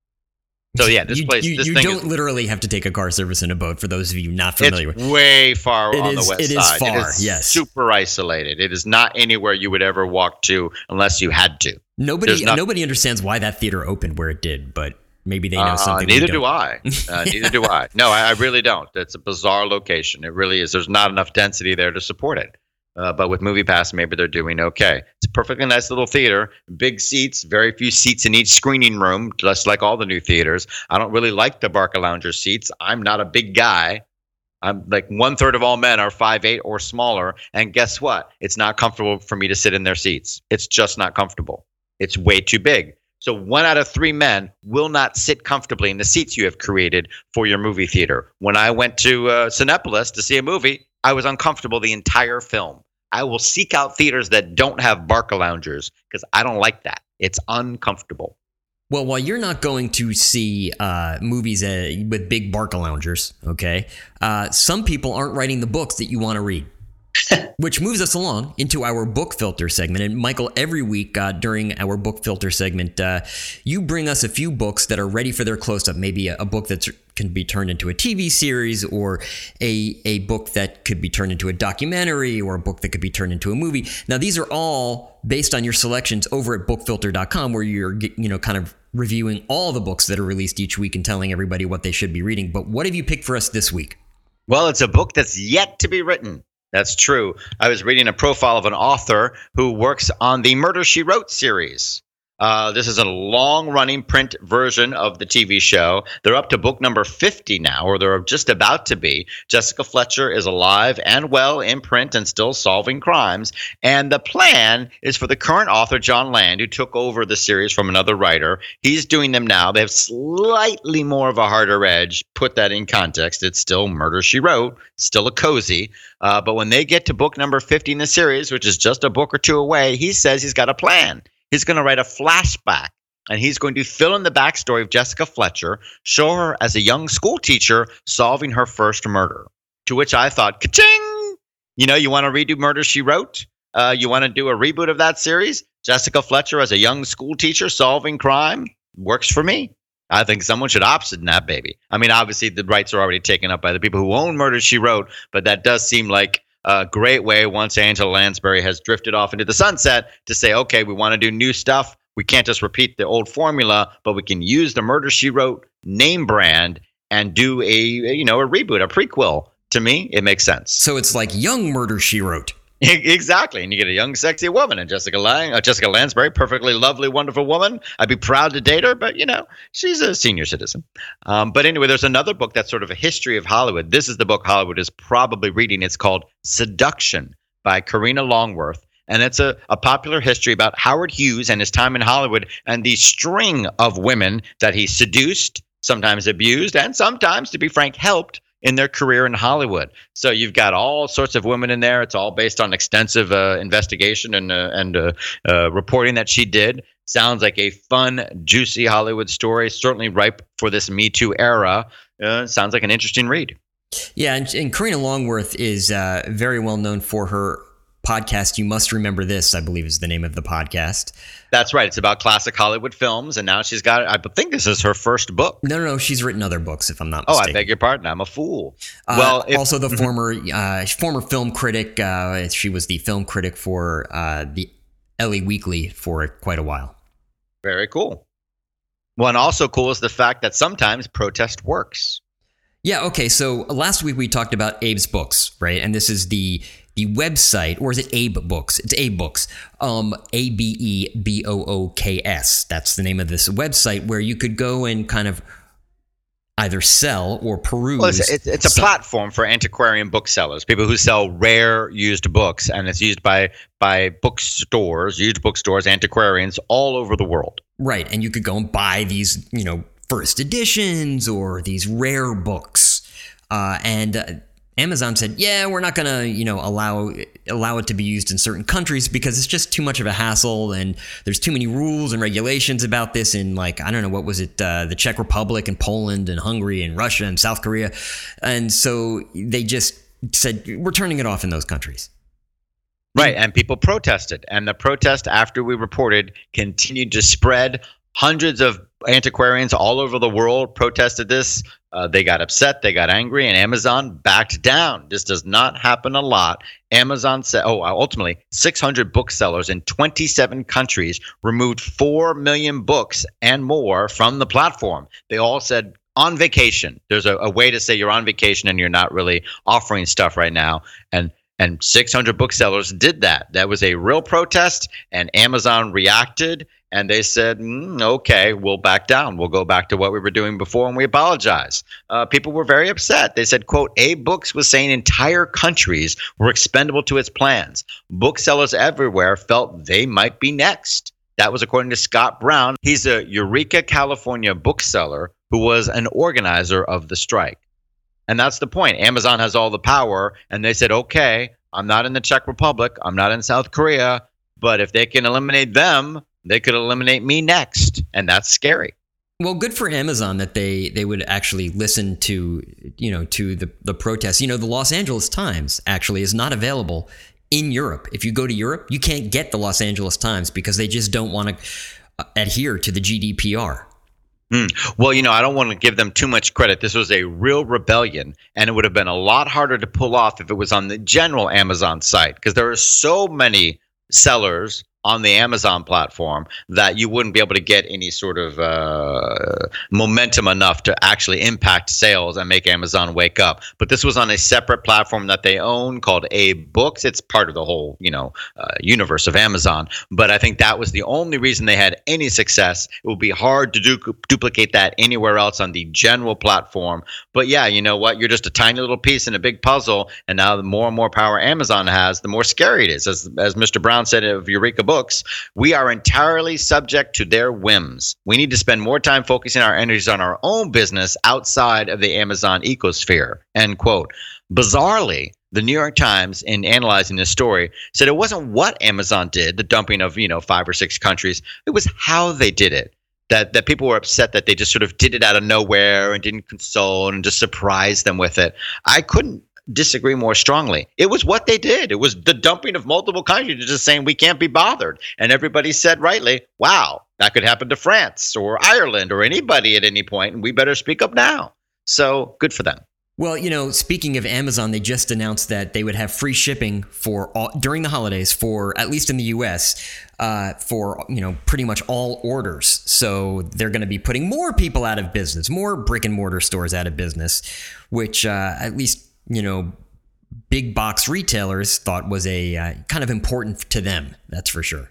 So yeah, this you, place. You, this you thing don't is, literally have to take a car service in a boat. For those of you not familiar it's with, way far it on is, the west it is side. far, it is yes, super isolated. It is not anywhere you would ever walk to unless you had to. Nobody, not, nobody understands why that theater opened where it did, but maybe they know uh, something. Neither we do don't. I. Uh, neither do I. No, I, I really don't. It's a bizarre location. It really is. There's not enough density there to support it. Uh, but with MoviePass, maybe they're doing okay. It's a perfectly nice little theater, big seats, very few seats in each screening room, just like all the new theaters. I don't really like the Barca Lounger seats. I'm not a big guy. I'm like one third of all men are five eight or smaller. And guess what? It's not comfortable for me to sit in their seats. It's just not comfortable. It's way too big. So one out of three men will not sit comfortably in the seats you have created for your movie theater. When I went to uh, Cinepolis to see a movie, I was uncomfortable the entire film. I will seek out theaters that don't have Barca Loungers because I don't like that. It's uncomfortable. Well, while you're not going to see uh, movies uh, with big Barca Loungers, okay, uh, some people aren't writing the books that you want to read. Which moves us along into our book filter segment. And Michael, every week uh, during our book filter segment, uh, you bring us a few books that are ready for their close-up. Maybe a, a book that can be turned into a T V series, or a, a book that could be turned into a documentary, or a book that could be turned into a movie. Now, these are all based on your selections over at book filter dot com, where you're, you know, kind of reviewing all the books that are released each week and telling everybody what they should be reading. But what have you picked for us this week? Well, it's a book that's yet to be written. That's true. I was reading a profile of an author who works on the Murder, She Wrote series. Uh, this is a long-running print version of the T V show. They're up to book number fifty now, or they're just about to be. Jessica Fletcher is alive and well in print and still solving crimes. And the plan is for the current author, John Land, who took over the series from another writer. He's doing them now. They have slightly more of a harder edge. Put that in context. It's still Murder, She Wrote, still a cozy. Uh, but when they get to book number fifty in the series, which is just a book or two away, he says he's got a plan. He's going to write a flashback, and he's going to fill in the backstory of Jessica Fletcher, show her as a young school teacher solving her first murder. To which I thought, ka-ching! You know, you want to redo Murder, She Wrote? Uh, you want to do a reboot of that series? Jessica Fletcher as a young school teacher solving crime? Works for me. I think someone should option that baby. I mean, obviously, the rights are already taken up by the people who own Murder, She Wrote, but that does seem like a great way, once Angela Lansbury has drifted off into the sunset, to say, okay, we want to do new stuff. We can't just repeat the old formula, but we can use the Murder, She Wrote name brand and do a, you know, a reboot, a prequel. To me, it makes sense. So it's like young Murder, She Wrote. Exactly. And you get a young, sexy woman, and Jessica Lang, uh, Jessica Lansbury, perfectly lovely, wonderful woman. I'd be proud to date her, but, you know, she's a senior citizen. Um, but anyway, there's another book that's sort of a history of Hollywood. This is the book Hollywood is probably reading. It's called Seduction by Karina Longworth. And it's a, a popular history about Howard Hughes and his time in Hollywood and the string of women that he seduced, sometimes abused, and sometimes, to be frank, helped in their career in Hollywood. So you've got all sorts of women in there. It's all based on extensive uh, investigation and uh, and uh, uh, reporting that she did. Sounds like a fun, juicy Hollywood story, certainly ripe for this Me Too era. Uh, sounds like an interesting read. Yeah, and, and Karina Longworth is uh, very well known for her podcast, You Must Remember This, I believe is the name of the podcast. That's right. It's about classic Hollywood films, and now she's got, I think this is her first book. No, no, no. She's written other books, if I'm not mistaken. Oh, I mistaken. beg your pardon. I'm a fool. Uh, well, if, also the former uh, former film critic. Uh, she was the film critic for uh, the L A Weekly for quite a while. Very cool. Well, and also cool is the fact that sometimes protest works. Yeah, okay, so last week we talked about Abe's Books, right? And this is the the website, or is it Abe Books? It's Abe Books, um, A B E B O O K S. That's the name of this website where you could go and kind of either sell or peruse. Well, it's, it's, it's a some- platform for antiquarian booksellers, people who sell rare used books, and it's used by by bookstores, used bookstores, antiquarians all over the world. Right, and you could go and buy these, you know, first editions or these rare books. Uh, and uh, Amazon said, yeah, we're not going to, you know, allow allow it to be used in certain countries because it's just too much of a hassle and there's too many rules and regulations about this in, like, I don't know, what was it, uh, the Czech Republic and Poland and Hungary and Russia and South Korea. And so they just said, we're turning it off in those countries. Right, and people protested, and the protest, after we reported, continued to spread. Hundreds of antiquarians all over the world protested this. Uh, they got upset, they got angry, and Amazon backed down. This does not happen a lot. Amazon said, oh, ultimately, six hundred booksellers in twenty-seven countries removed four million books and more from the platform. They all said, on vacation. There's a, a way to say you're on vacation and you're not really offering stuff right now. And And six hundred booksellers did that. That was a real protest, and Amazon reacted, and they said, mm, okay, we'll back down. We'll go back to what we were doing before, and we apologize. Uh, people were very upset. They said, quote, Abe Books was saying entire countries were expendable to its plans. Booksellers everywhere felt they might be next. That was according to Scott Brown. He's a Eureka, California bookseller who was an organizer of the strike. And that's the point. Amazon has all the power, and they said, okay, I'm not in the Czech Republic, I'm not in South Korea, but if they can eliminate them, they could eliminate me next, and that's scary. Well, good for Amazon that they they would actually listen to, you know, to the, the protests. You know, the Los Angeles Times actually is not available in Europe. If you go to Europe, you can't get the Los Angeles Times because they just don't want to adhere to the G D P R. Mm. Well, you know, I don't want to give them too much credit. This was a real rebellion, and it would have been a lot harder to pull off if it was on the general Amazon site, because there are so many sellers on the Amazon platform that you wouldn't be able to get any sort of uh, momentum enough to actually impact sales and make Amazon wake up. But this was on a separate platform that they own called Abe Books. It's part of the whole, you know, uh, universe of Amazon. But I think that was the only reason they had any success. It would be hard to du- duplicate that anywhere else on the general platform. But yeah, you know what? You're just a tiny little piece in a big puzzle. And now the more and more power Amazon has, the more scary it is. As, as Mister Brown said of Eureka Books, we are entirely subject to their whims. We need to spend more time focusing our energies on our own business outside of the Amazon ecosphere, end quote. Bizarrely, the New York Times, in analyzing this story, said it wasn't what Amazon did, the dumping of, you know, five or six countries. It was how they did it. That, that people were upset that they just sort of did it out of nowhere and didn't console and just surprised them with it. I couldn't disagree more strongly. It was what they did. It was the dumping of multiple countries, just saying we can't be bothered. And everybody said rightly, wow, that could happen to France or Ireland or anybody at any point, and we better speak up now. So good for them. Well, you know, speaking of Amazon, they just announced that they would have free shipping for all, during the holidays for, at least in the U S, uh, for, you know, pretty much all orders. So they're going to be putting more people out of business, more brick and mortar stores out of business, which uh, at least, you know, big box retailers thought was a uh, kind of important to them. That's for sure.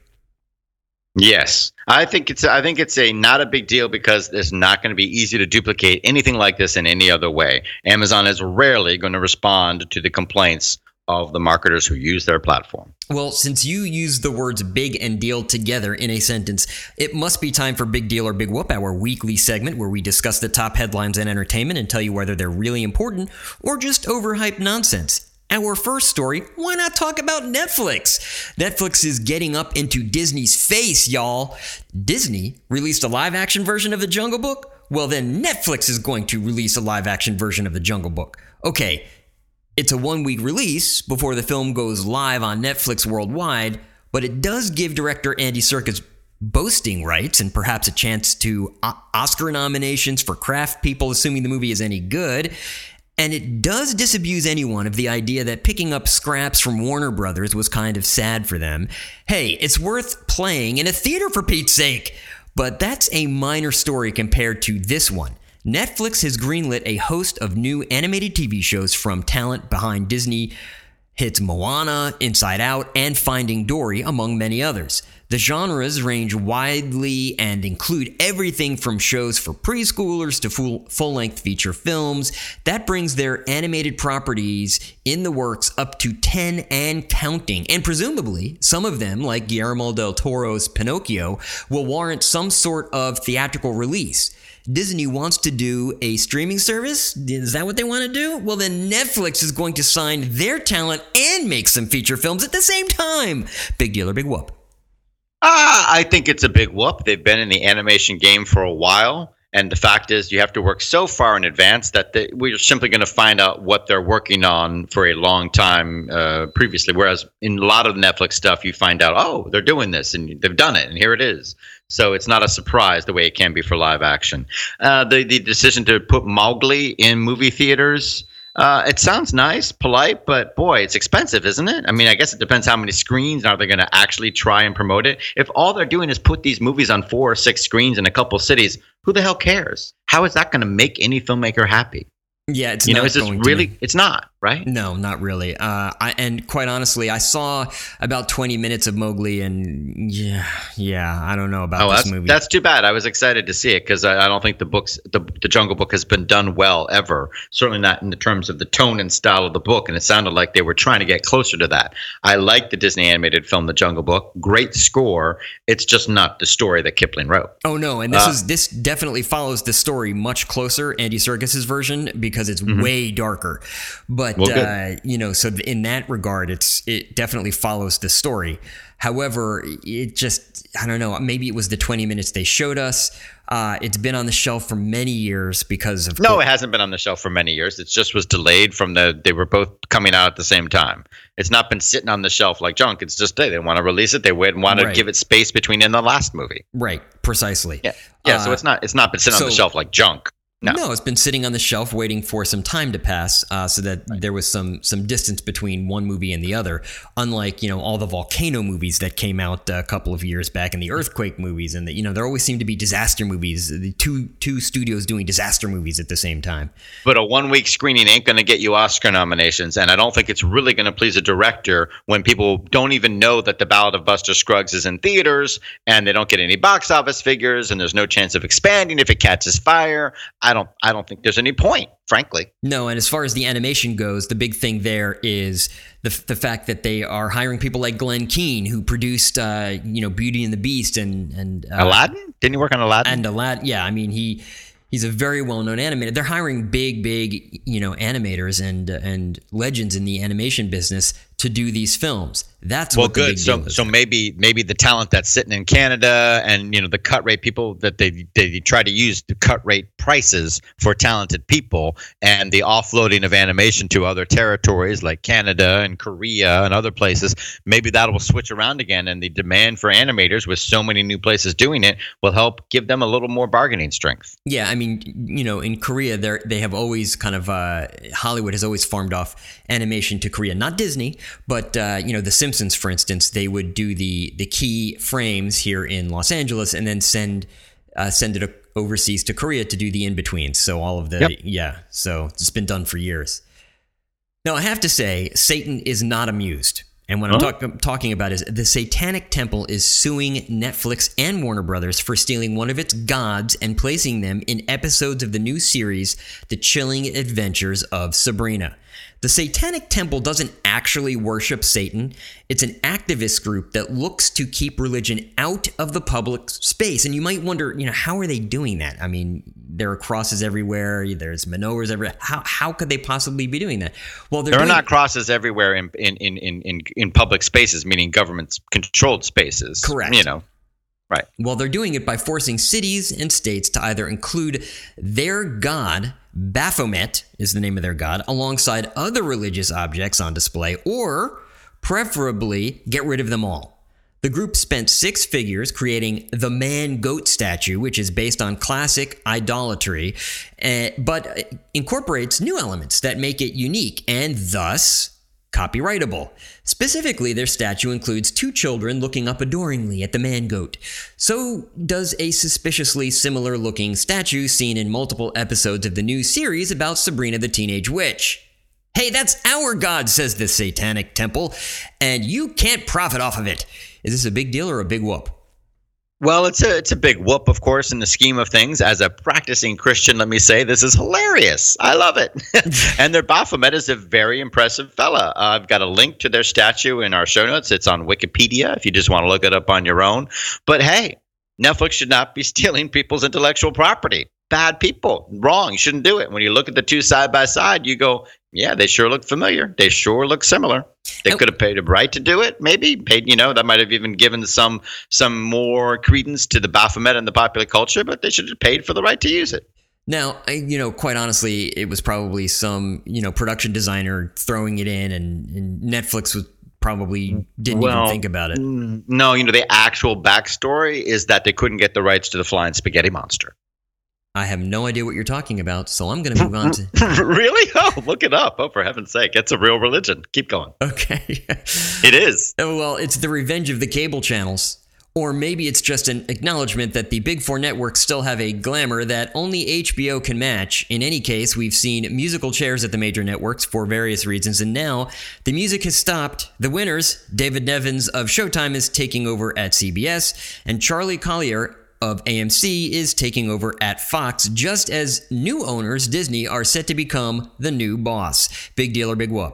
Yes, I think it's I think it's a not a big deal because it's not going to be easy to duplicate anything like this in any other way. Amazon is rarely going to respond to the complaints of the marketers who use their platform. Well, since you use the words big and deal together in a sentence, it must be time for Big Deal or Big Whoop, our weekly segment where we discuss the top headlines in entertainment and tell you whether they're really important or just overhyped nonsense. Our first story, why not talk about Netflix? Netflix is getting up into Disney's face, y'all. Disney released a live-action version of The Jungle Book? Well, then Netflix is going to release a live-action version of The Jungle Book. Okay, it's a one-week release before the film goes live on Netflix worldwide, but it does give director Andy Serkis boasting rights and perhaps a chance to Oscar nominations for craft people, assuming the movie is any good. And it does disabuse anyone of the idea that picking up scraps from Warner Brothers was kind of sad for them. Hey, it's worth playing in a theater for Pete's sake. But that's a minor story compared to this one. Netflix has greenlit a host of new animated T V shows from talent behind Disney hits Moana, Inside Out, and Finding Dory, among many others. The genres range widely and include everything from shows for preschoolers to full, full-length feature films. That brings their animated properties in the works up to ten and counting. And presumably, some of them, like Guillermo del Toro's Pinocchio, will warrant some sort of theatrical release. Disney wants to do a streaming service? Is that what they want to do? Well, then Netflix is going to sign their talent and make some feature films at the same time. Big deal or big whoop? Ah, I think it's a big whoop. They've been in the animation game for a while. And the fact is you have to work so far in advance that they, we're simply going to find out what they're working on for a long time uh, previously. Whereas in a lot of Netflix stuff, you find out, oh, they're doing this and they've done it and here it is. So it's not a surprise the way it can be for live action. Uh, the, the decision to put Mowgli in movie theaters, uh, it sounds nice, polite, but boy, it's expensive, isn't it? I mean, I guess it depends how many screens. Are they going to actually try and promote it? If all they're doing is put these movies on four or six screens in a couple cities, who the hell cares? How is that going to make any filmmaker happy? Yeah, it's you not know, is this going really? to. It's not, right? No, not really. Uh, I, and quite honestly, I saw about twenty minutes of Mowgli, and yeah, yeah, I don't know about oh, this that's, movie. That's too bad. I was excited to see it because I, I don't think the books, the, the Jungle Book, has been done well ever. Certainly not in the terms of the tone and style of the book, and it sounded like they were trying to get closer to that. I like the Disney animated film, The Jungle Book. Great score. It's just not the story that Kipling wrote. Oh no, and this uh, is this definitely follows the story much closer, Andy Serkis's version, because it's mm-hmm. way darker. But well, uh, you know, so in that regard, it's it definitely follows the story. However, it just I don't know. Maybe it was the twenty minutes they showed us. Uh, it's been on the shelf for many years because of no, it hasn't been on the shelf for many years. It just was delayed from the. They were both coming out at the same time. It's not been sitting on the shelf like junk. It's just they they want to release it. They would want to right. give it space between in the last movie. Right, precisely. Yeah, yeah. Uh, so it's not it's not been sitting so, on the shelf like junk. No. no, it's been sitting on the shelf waiting for some time to pass uh, so that right. there was some some distance between one movie and the other, unlike, you know, all the volcano movies that came out a couple of years back and the earthquake movies. And, the, you know, there always seem to be disaster movies, the two two studios doing disaster movies at the same time. But a one-week screening ain't going to get you Oscar nominations, and I don't think it's really going to please a director when people don't even know that The Ballad of Buster Scruggs is in theaters, and they don't get any box office figures, and there's no chance of expanding if it catches fire. I don't I don't think there's any point, frankly. No, and as far as the animation goes, the big thing there is the the fact that they are hiring people like Glenn Keane, who produced uh, you know, Beauty and the Beast and and uh, Aladdin. Didn't he work on Aladdin? And Aladdin, yeah. I mean, he he's a very well known animator. They're hiring big, big you know animators and uh, and legends in the animation business to do these films. That's well, what the good. big So, deal is. so maybe maybe the talent that's sitting in Canada and, you know, the cut rate people that they they try to use the cut rate prices for talented people and the offloading of animation to other territories like Canada and Korea and other places. Maybe that will switch around again, and the demand for animators with so many new places doing it will help give them a little more bargaining strength. Yeah, I mean, you know, in Korea, they they have always kind of uh, Hollywood has always farmed off animation to Korea, not Disney. But, uh, you know, The Simpsons, for instance, they would do the the key frames here in Los Angeles and then send uh, send it overseas to Korea to do the in-betweens. So all of the, yep. yeah, so it's been done for years. Now, I have to say, Satan is not amused. And what huh? I'm talk- talking about is the Satanic Temple is suing Netflix and Warner Brothers for stealing one of its gods and placing them in episodes of the new series, The Chilling Adventures of Sabrina. The Satanic Temple doesn't actually worship Satan. It's an activist group that looks to keep religion out of the public space. And you might wonder, you know, how are they doing that? I mean, there are crosses everywhere. There's menorahs everywhere. How how could they possibly be doing that? Well, there are not crosses everywhere in in, in, in, in in public spaces, meaning government-controlled spaces. Correct. You know. Right. Well, they're doing it by forcing cities and states to either include their god, Baphomet is the name of their god, alongside other religious objects on display, or preferably get rid of them all. The group spent six figures creating the man-goat statue, which is based on classic idolatry, uh, but incorporates new elements that make it unique and thus copyrightable. Specifically, their statue includes two children looking up adoringly at the man-goat. So does a suspiciously similar-looking statue seen in multiple episodes of the new series about Sabrina the Teenage Witch. Hey, that's our god, says the Satanic Temple, and you can't profit off of it. Is this a big deal or a big whoop? Well, it's a it's a big whoop, of course, in the scheme of things. As a practicing Christian, let me say this is hilarious. I love it. And their Baphomet is a very impressive fella. Uh, I've got a link to their statue in our show notes. It's on Wikipedia if you just want to look it up on your own. But hey, Netflix should not be stealing people's intellectual property. Bad people. Wrong. You shouldn't do it. When you look at the two side by side, you go, yeah, they sure look familiar. They sure look similar. They could have paid a right to do it, maybe. Paid, you know, that might have even given some some more credence to the Baphomet in the popular culture, but they should have paid for the right to use it. Now, I, you know, quite honestly, it was probably some, you know, production designer throwing it in, and, and Netflix was probably didn't well, even think about it. No, you know, the actual backstory is that they couldn't get the rights to the flying spaghetti monster. I have no idea what you're talking about, so I'm going to move on to... Really? Oh, look it up. Oh, for heaven's sake. It's a real religion. Keep going. Okay. It is. Well, it's the revenge of the cable channels. Or maybe it's just an acknowledgement that the big four networks still have a glamour that only H B O can match. In any case, we've seen musical chairs at the major networks for various reasons, and now the music has stopped. The winners, David Nevins of Showtime, is taking over at C B S, and Charlie Collier of A M C is taking over at Fox, just as new owners, Disney, are set to become the new boss. Big deal or big whoop?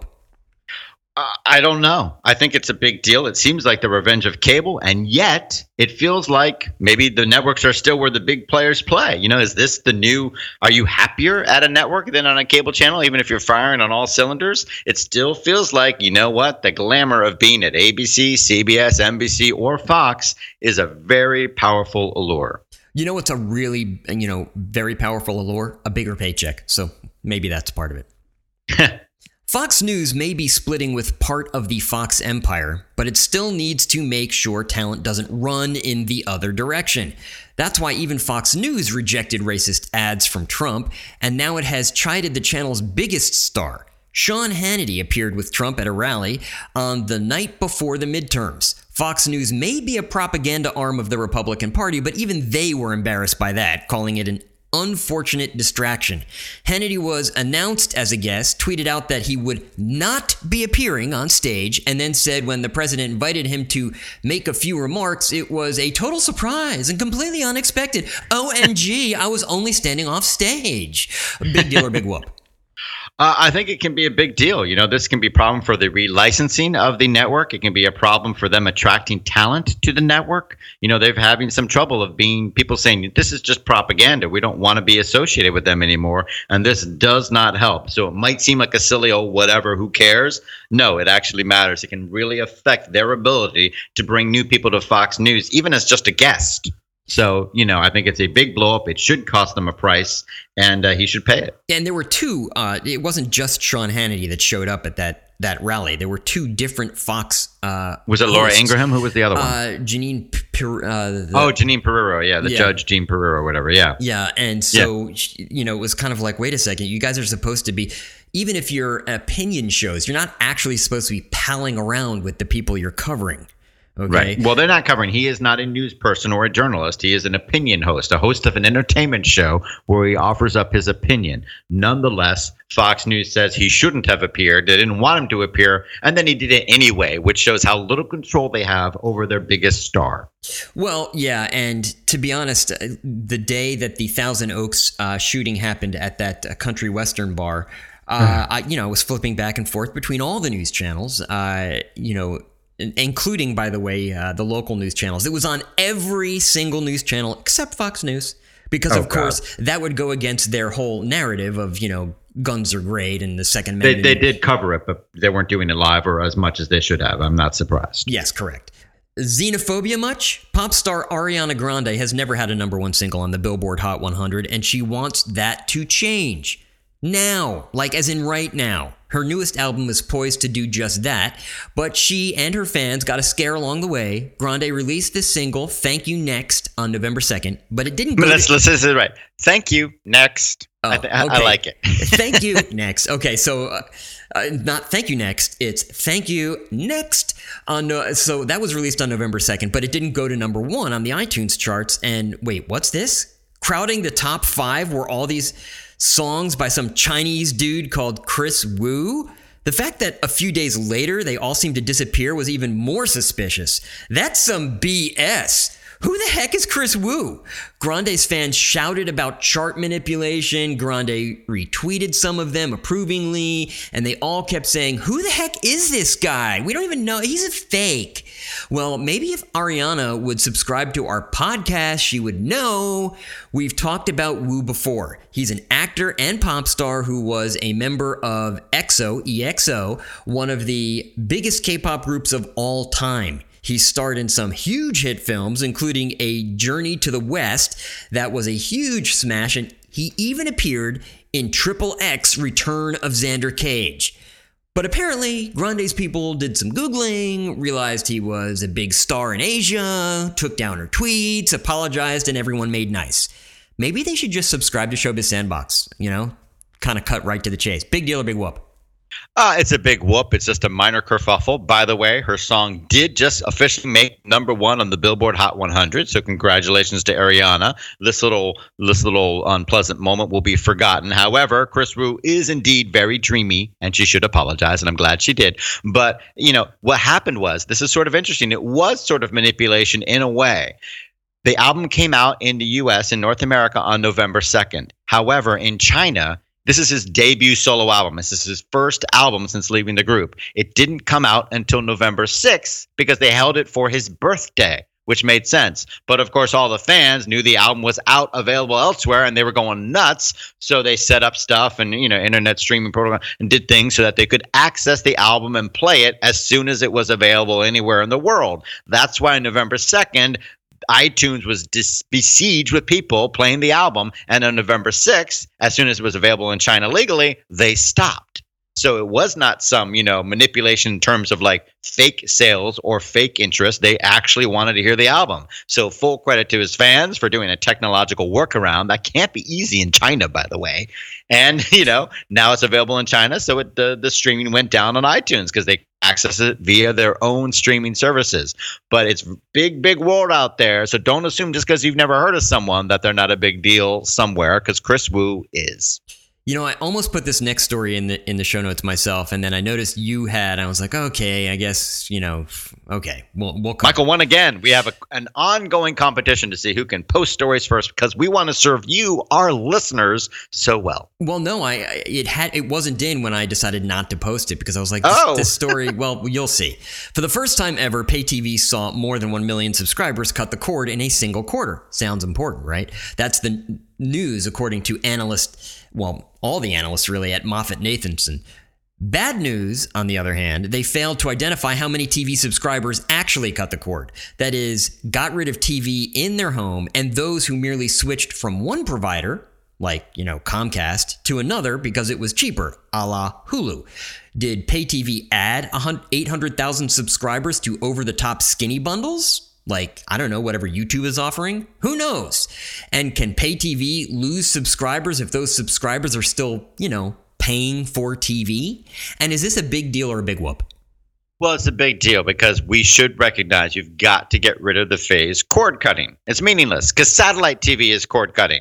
Uh, I don't know. I think it's a big deal. It seems like the revenge of cable, and yet it feels like maybe the networks are still where the big players play. You know, is this the new, are you happier at a network than on a cable channel? Even if you're firing on all cylinders, it still feels like, you know what, the glamour of being at A B C, C B S, N B C, or Fox is a very powerful allure. You know what's a really, you know, very powerful allure? A bigger paycheck. So maybe that's part of it. Fox News may be splitting with part of the Fox empire, but it still needs to make sure talent doesn't run in the other direction. That's why even Fox News rejected racist ads from Trump, and now it has chided the channel's biggest star. Sean Hannity appeared with Trump at a rally on the night before the midterms. Fox News may be a propaganda arm of the Republican Party, but even they were embarrassed by that, calling it an unfortunate distraction. Hannity was announced as a guest, tweeted out that he would not be appearing on stage, and then said when the president invited him to make a few remarks, it was a total surprise and completely unexpected. O M G, I was only standing off stage. Big deal or big whoop? Uh, I think it can be a big deal. You know, this can be a problem for the relicensing of the network. It can be a problem for them attracting talent to the network. You know, they're having some trouble of being people saying this is just propaganda. We don't want to be associated with them anymore. And this does not help. So it might seem like a silly, oh, whatever, who cares? No, it actually matters. It can really affect their ability to bring new people to Fox News, even as just a guest. So, you know, I think it's a big blow up. It should cost them a price, and uh, he should pay it. And there were two. Uh, it wasn't just Sean Hannity that showed up at that that rally. There were two different Fox. Uh, was it Laura hosts. Ingraham? Who was the other one? Uh, Jeanine. Per- uh, the, oh, Jeanine Pirro. Yeah, the yeah. judge, Jean Pirro, or whatever. Yeah. Yeah, and so yeah. you know, it was kind of like, wait a second, you guys are supposed to be. Even if you're opinion shows, you're not actually supposed to be palling around with the people you're covering. Okay. Right. Well, they're not covering. He is not a news person or a journalist. He is an opinion host, a host of an entertainment show where he offers up his opinion. Nonetheless, Fox News says he shouldn't have appeared. They didn't want him to appear. And then he did it anyway, which shows how little control they have over their biggest star. Well, yeah. And to be honest, the day that the Thousand Oaks uh, shooting happened at that uh, country western bar, Uh, I, you know, I was flipping back and forth between all the news channels, uh, you know, including, by the way, uh, the local news channels. It was on every single news channel except Fox News, because, oh, of course, God. that would go against their whole narrative of, you know, guns are great and the Second Amendment. They, they did cover it, but they weren't doing it live or as much as they should have. I'm not surprised. Yes, correct. Xenophobia much? Pop star Ariana Grande has never had a number one single on the Billboard Hot one hundred, and she wants that to change. Now, like as in right now. Her newest album is poised to do just that, but she and her fans got a scare along the way. Grande released this single, Thank You Next, on November second, but it didn't go let's, to- let's, let's, right. Thank you, next. Oh, I, th- I, okay. I like it. Thank you, next. Okay, so uh, uh, not Thank You Next, it's Thank You Next. On uh, So that was released on November second, but it didn't go to number one on the iTunes charts. And wait, what's this? Crowding the top five were all these songs by some Chinese dude called Chris Wu. The fact that a few days later they all seemed to disappear was even more suspicious. That's some B S. Who the heck is Chris Wu? Grande's fans shouted about chart manipulation. Grande retweeted some of them approvingly, and they all kept saying, who the heck is this guy? We don't even know. He's a fake. Well, maybe if Ariana would subscribe to our podcast, she would know. We've talked about Wu before. He's an actor and pop star who was a member of EXO, E X O, one of the biggest K-pop groups of all time. He starred in some huge hit films, including A Journey to the West, that was a huge smash, and he even appeared in Triple X Return of Xander Cage. But apparently, Grande's people did some Googling, realized he was a big star in Asia, took down her tweets, apologized, and everyone made nice. Maybe they should just subscribe to Showbiz Sandbox, you know? Kind of cut right to the chase. Big deal or big whoop? Uh, it's a big whoop. It's just a minor kerfuffle. By the way, her song did just officially make number one on the Billboard Hot one hundred. So congratulations to Ariana. This little this little unpleasant moment will be forgotten. However, Chris Wu is indeed very dreamy, and she should apologize, and I'm glad she did. But, you know, what happened was, this is sort of interesting. It was sort of manipulation in a way. The album came out in the U S, in North America, on November second. However, in China, this is his debut solo album. This is his first album since leaving the group. It didn't come out until November sixth because they held it for his birthday, which made sense. But of course, all the fans knew the album was out, available elsewhere, and they were going nuts. So they set up stuff and, you know, internet streaming protocol and did things so that they could access the album and play it as soon as it was available anywhere in the world. That's why November second, iTunes was dis- besieged with people playing the album, and on November sixth, as soon as it was available in China legally, they stopped. So it was not some, you know, manipulation in terms of like fake sales or fake interest. They actually wanted to hear the album. So full credit to his fans for doing a technological workaround. That can't be easy in China, by the way. And, you know, now it's available in China. So it, the, the streaming went down on iTunes because they access it via their own streaming services. But it's big, big world out there. So don't assume just because you've never heard of someone that they're not a big deal somewhere, because Chris Wu is. You know, I almost put this next story in the in the show notes myself, and then I noticed you had. I was like, okay, I guess, you know, okay, we'll we'll. Michael won again. We have a, an ongoing competition to see who can post stories first, because we want to serve you, our listeners, so well. Well, no, I, I it had it wasn't in when I decided not to post it, because I was like, this, oh. this story. Well, you'll see. For the first time ever, pay T V saw more than one million subscribers cut the cord in a single quarter. Sounds important, right? That's the news, according to analysts, well, all the analysts really at MoffettNathanson. Bad news, on the other hand, they failed to identify how many T V subscribers actually cut the cord. That is, got rid of T V in their home, and those who merely switched from one provider, like, you know, Comcast, to another because it was cheaper, a la Hulu. Did pay T V add eight hundred thousand subscribers to over-the-top skinny bundles? Like, I don't know, whatever YouTube is offering? Who knows? And can pay T V lose subscribers if those subscribers are still, you know, paying for T V? And is this a big deal or a big whoop? Well, it's a big deal because we should recognize you've got to get rid of the phase cord cutting. It's meaningless because satellite T V is cord cutting.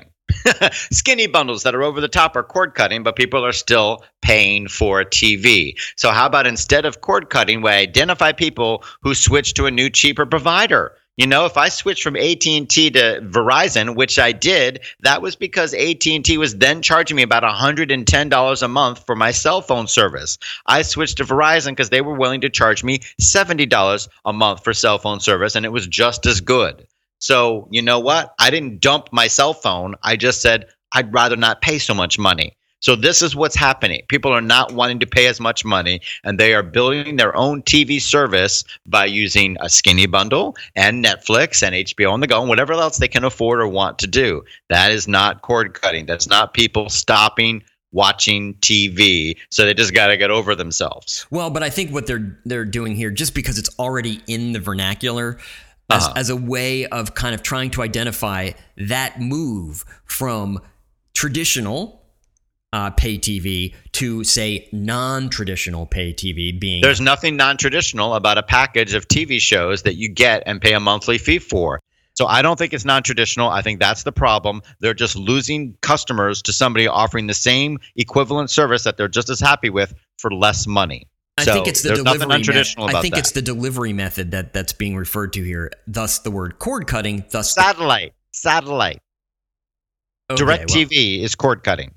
Skinny bundles that are over the top are cord cutting, but people are still paying for T V. So how about instead of cord cutting, we identify people who switch to a new, cheaper provider? You know, if I switched from A T and T to Verizon, which I did, that was because A T and T was then charging me about one hundred ten dollars a month for my cell phone service. I switched to Verizon because they were willing to charge me seventy dollars a month for cell phone service, and it was just as good. So, you know what? I didn't dump my cell phone. I just said I'd rather not pay so much money. So this is what's happening. People are not wanting to pay as much money, and they are building their own T V service by using a skinny bundle and Netflix and H B O on the go and whatever else they can afford or want to do. That is not cord cutting. That's not people stopping watching T V. So they just got to get over themselves. Well, but I think what they're they're doing here, just because it's already in the vernacular, as, uh-huh. as a way of kind of trying to identify that move from traditional Uh, pay T V to, say, non-traditional pay T V being... There's nothing non-traditional about a package of T V shows that you get and pay a monthly fee for. So I don't think it's non-traditional. I think that's the problem. They're just losing customers to somebody offering the same equivalent service that they're just as happy with for less money. I so think it's the there's delivery nothing untraditional me- about I think that. it's the delivery method that, that's being referred to here. Thus the word cord cutting. Thus Satellite. The- Satellite. okay, Direct T V well, is cord cutting.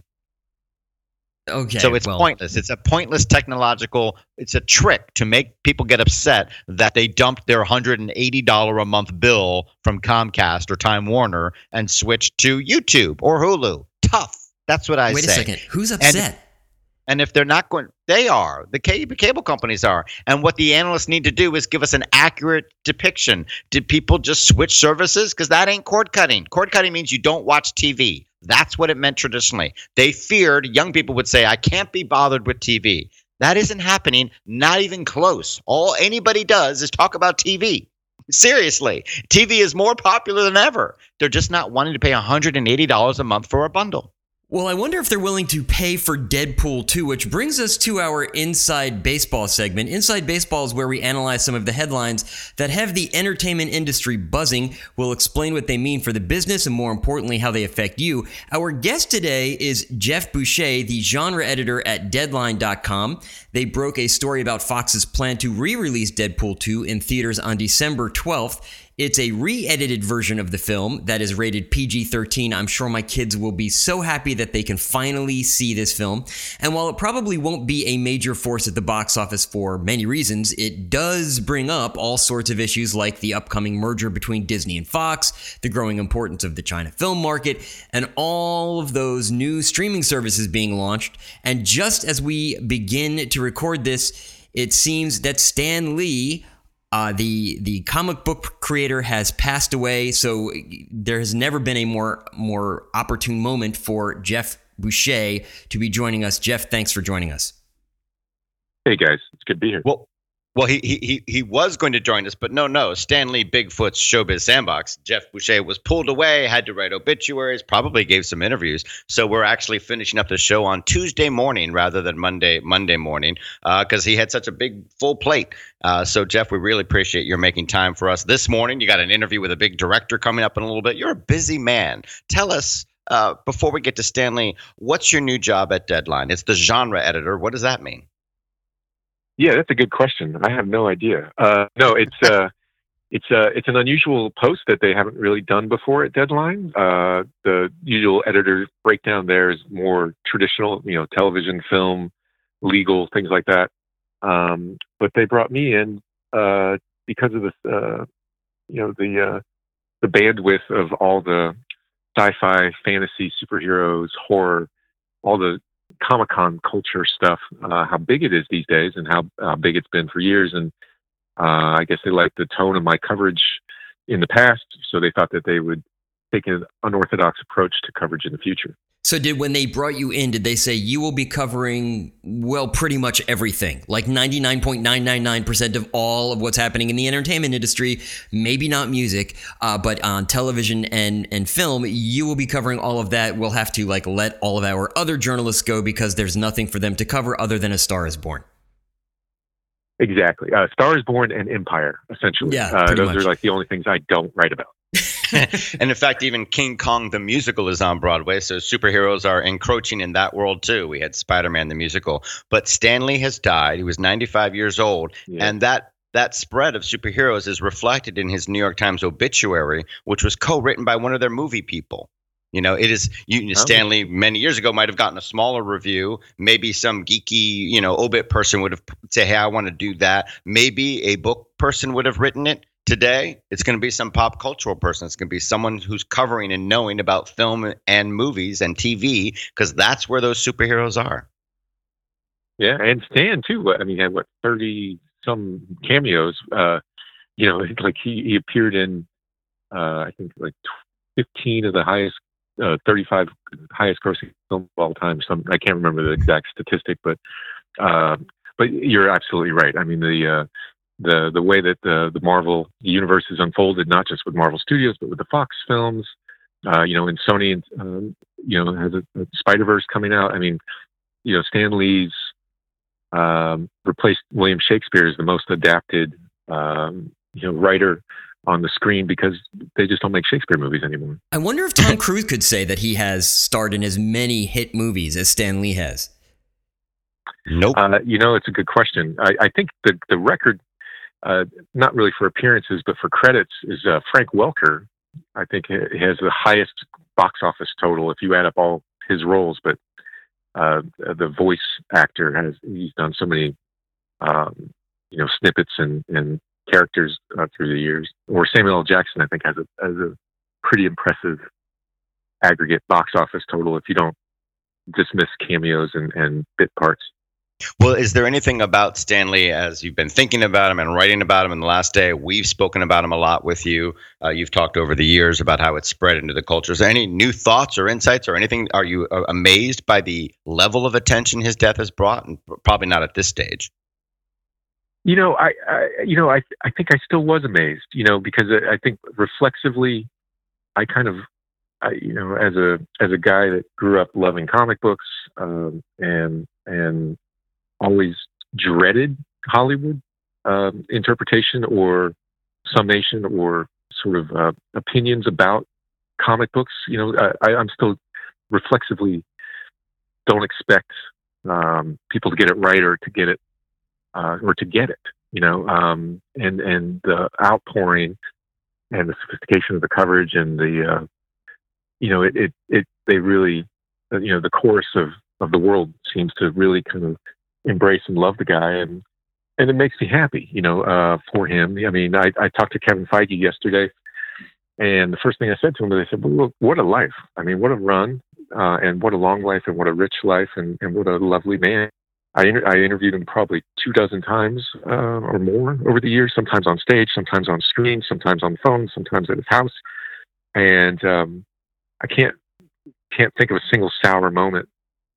Okay, so it's well, pointless. It's a pointless technological, it's a trick to make people get upset that they dumped their one hundred eighty dollars a month bill from Comcast or Time Warner and switched to YouTube or Hulu. Tough. That's what I wait say. Wait a second. Who's upset? And, and if they're not going, they are. The cable, cable companies are. And what the analysts need to do is give us an accurate depiction. Did people just switch services? Because that ain't cord cutting. Cord cutting means you don't watch T V. That's what it meant traditionally. They feared young people would say, I can't be bothered with T V. That isn't happening, not even close. All anybody does is talk about T V. Seriously, T V is more popular than ever. They're just not wanting to pay one hundred eighty dollars a month for a bundle. Well, I wonder if they're willing to pay for Deadpool two, which brings us to our Inside Baseball segment. Inside Baseball is where we analyze some of the headlines that have the entertainment industry buzzing. We'll explain what they mean for the business and, more importantly, how they affect you. Our guest today is Jeff Boucher, the genre editor at Deadline dot com. They broke a story about Fox's plan to re-release Deadpool two in theaters on December twelfth. It's a re-edited version of the film that is rated P G thirteen. I'm sure my kids will be so happy that they can finally see this film. And while it probably won't be a major force at the box office for many reasons, it does bring up all sorts of issues like the upcoming merger between Disney and Fox, the growing importance of the China film market, and all of those new streaming services being launched. And just as we begin to record this, it seems that Stan Lee, Uh, the the comic book creator, has passed away, so there has never been a more more opportune moment for Jeff Boucher to be joining us. Jeff, thanks for joining us. Hey guys, it's good to be here. Well, well, he he he was going to join us, but no, no. Stan Lee, Bigfoot's Showbiz Sandbox. Jeff Boucher was pulled away, had to write obituaries, probably gave some interviews. So we're actually finishing up the show on Tuesday morning rather than Monday Monday morning because uh, he had such a big full plate. Uh, so Jeff, we really appreciate your making time for us this morning. You got an interview with a big director coming up in a little bit. You're a busy man. Tell us uh, before we get to Stan Lee, what's your new job at Deadline? It's the genre editor. What does that mean? Yeah, that's a good question. I have no idea. Uh, no, it's uh, it's uh, it's an unusual post that they haven't really done before at Deadline. Uh, the usual editor breakdown there is more traditional, you know, television, film, legal, things like that. Um, but they brought me in uh, because of this, uh, you know, the uh, the bandwidth of all the sci-fi, fantasy, superheroes, horror, all the Comic-Con culture stuff, uh, how big it is these days and how, how big it's been for years. And uh, I guess they liked the tone of my coverage in the past, so they thought that they would take an unorthodox approach to coverage in the future. So did when they brought you in, did they say you will be covering, well, pretty much everything, like ninety-nine point nine nine nine percent of all of what's happening in the entertainment industry, maybe not music, uh, but on television and, and film, you will be covering all of that. We'll have to like let all of our other journalists go because there's nothing for them to cover other than A Star is Born. Exactly. Uh, Star is Born and Empire, essentially. Yeah, uh, those much. are like the only things I don't write about. And in fact, even King Kong the musical is on Broadway, so superheroes are encroaching in that world too. We had Spider-Man the musical, but Stan Lee has died. He was ninety-five years old, yeah. and that that spread of superheroes is reflected in his New York Times obituary, which was co-written by one of their movie people. You know, it is you, Stanley many years ago might have gotten a smaller review. Maybe some geeky, you know, obit person would have say, "Hey, I want to do that." Maybe a book person would have written it. Today, it's going to be some pop cultural person. It's going to be someone who's covering and knowing about film and movies and T V, because that's where those superheroes are. Yeah, and Stan too. I mean, he had what thirty some cameos. Uh, you know, like he, he appeared in, uh, I think like fifteen of the highest, uh, thirty-five highest grossing films of all time. Some I can't remember the exact statistic, but uh, but you're absolutely right. I mean, the uh, the the way that the the Marvel universe is unfolded, not just with Marvel Studios, but with the Fox films. Uh, you know, and Sony, and um, you know, has a, a Spider-Verse coming out. I mean, you know, Stan Lee's um, replaced William Shakespeare as the most adapted, um, you know, writer on the screen because they just don't make Shakespeare movies anymore. I wonder if Tom Cruise could say that he has starred in as many hit movies as Stan Lee has. Nope. Uh, you know, it's a good question. I, I think the the record, uh, not really for appearances, but for credits, is uh, Frank Welker. I think he has the highest box office total if you add up all his roles. But uh, the voice actor has he's done so many, um, you know, snippets and, and characters uh, through the years. Or Samuel L. Jackson, I think, has a has a pretty impressive aggregate box office total if you don't dismiss cameos and, and bit parts. Well, is there anything about Stan Lee, as you've been thinking about him and writing about him in the last day? We've spoken about him a lot with you. Uh, you've talked over the years about how it's spread into the culture. Is there any new thoughts or insights or anything? Are you uh, amazed by the level of attention his death has brought? And probably not at this stage. You know, I, I you know, I, I think I still was amazed. You know, because I think reflexively, I kind of, I, you know, as a as a guy that grew up loving comic books um, and and always dreaded Hollywood um, interpretation or summation or sort of uh, opinions about comic books. You know, I, I'm still reflexively don't expect um, people to get it right or to get it uh, or to get it. You know, um, and and the outpouring and the sophistication of the coverage and the uh, you know it, it it they really you know the chorus of of the world seems to really kind of embrace and love the guy, and and it makes me happy, you know, uh, for him. I mean, I, I talked to Kevin Feige yesterday, and the first thing I said to him was, I said, well, look, what a life. I mean, what a run, uh, and what a long life, and what a rich life, and, and what a lovely man. I, inter- I interviewed him probably two dozen times uh, or more over the years, sometimes on stage, sometimes on screen, sometimes on the phone, sometimes at his house. And um, I can't can't think of a single sour moment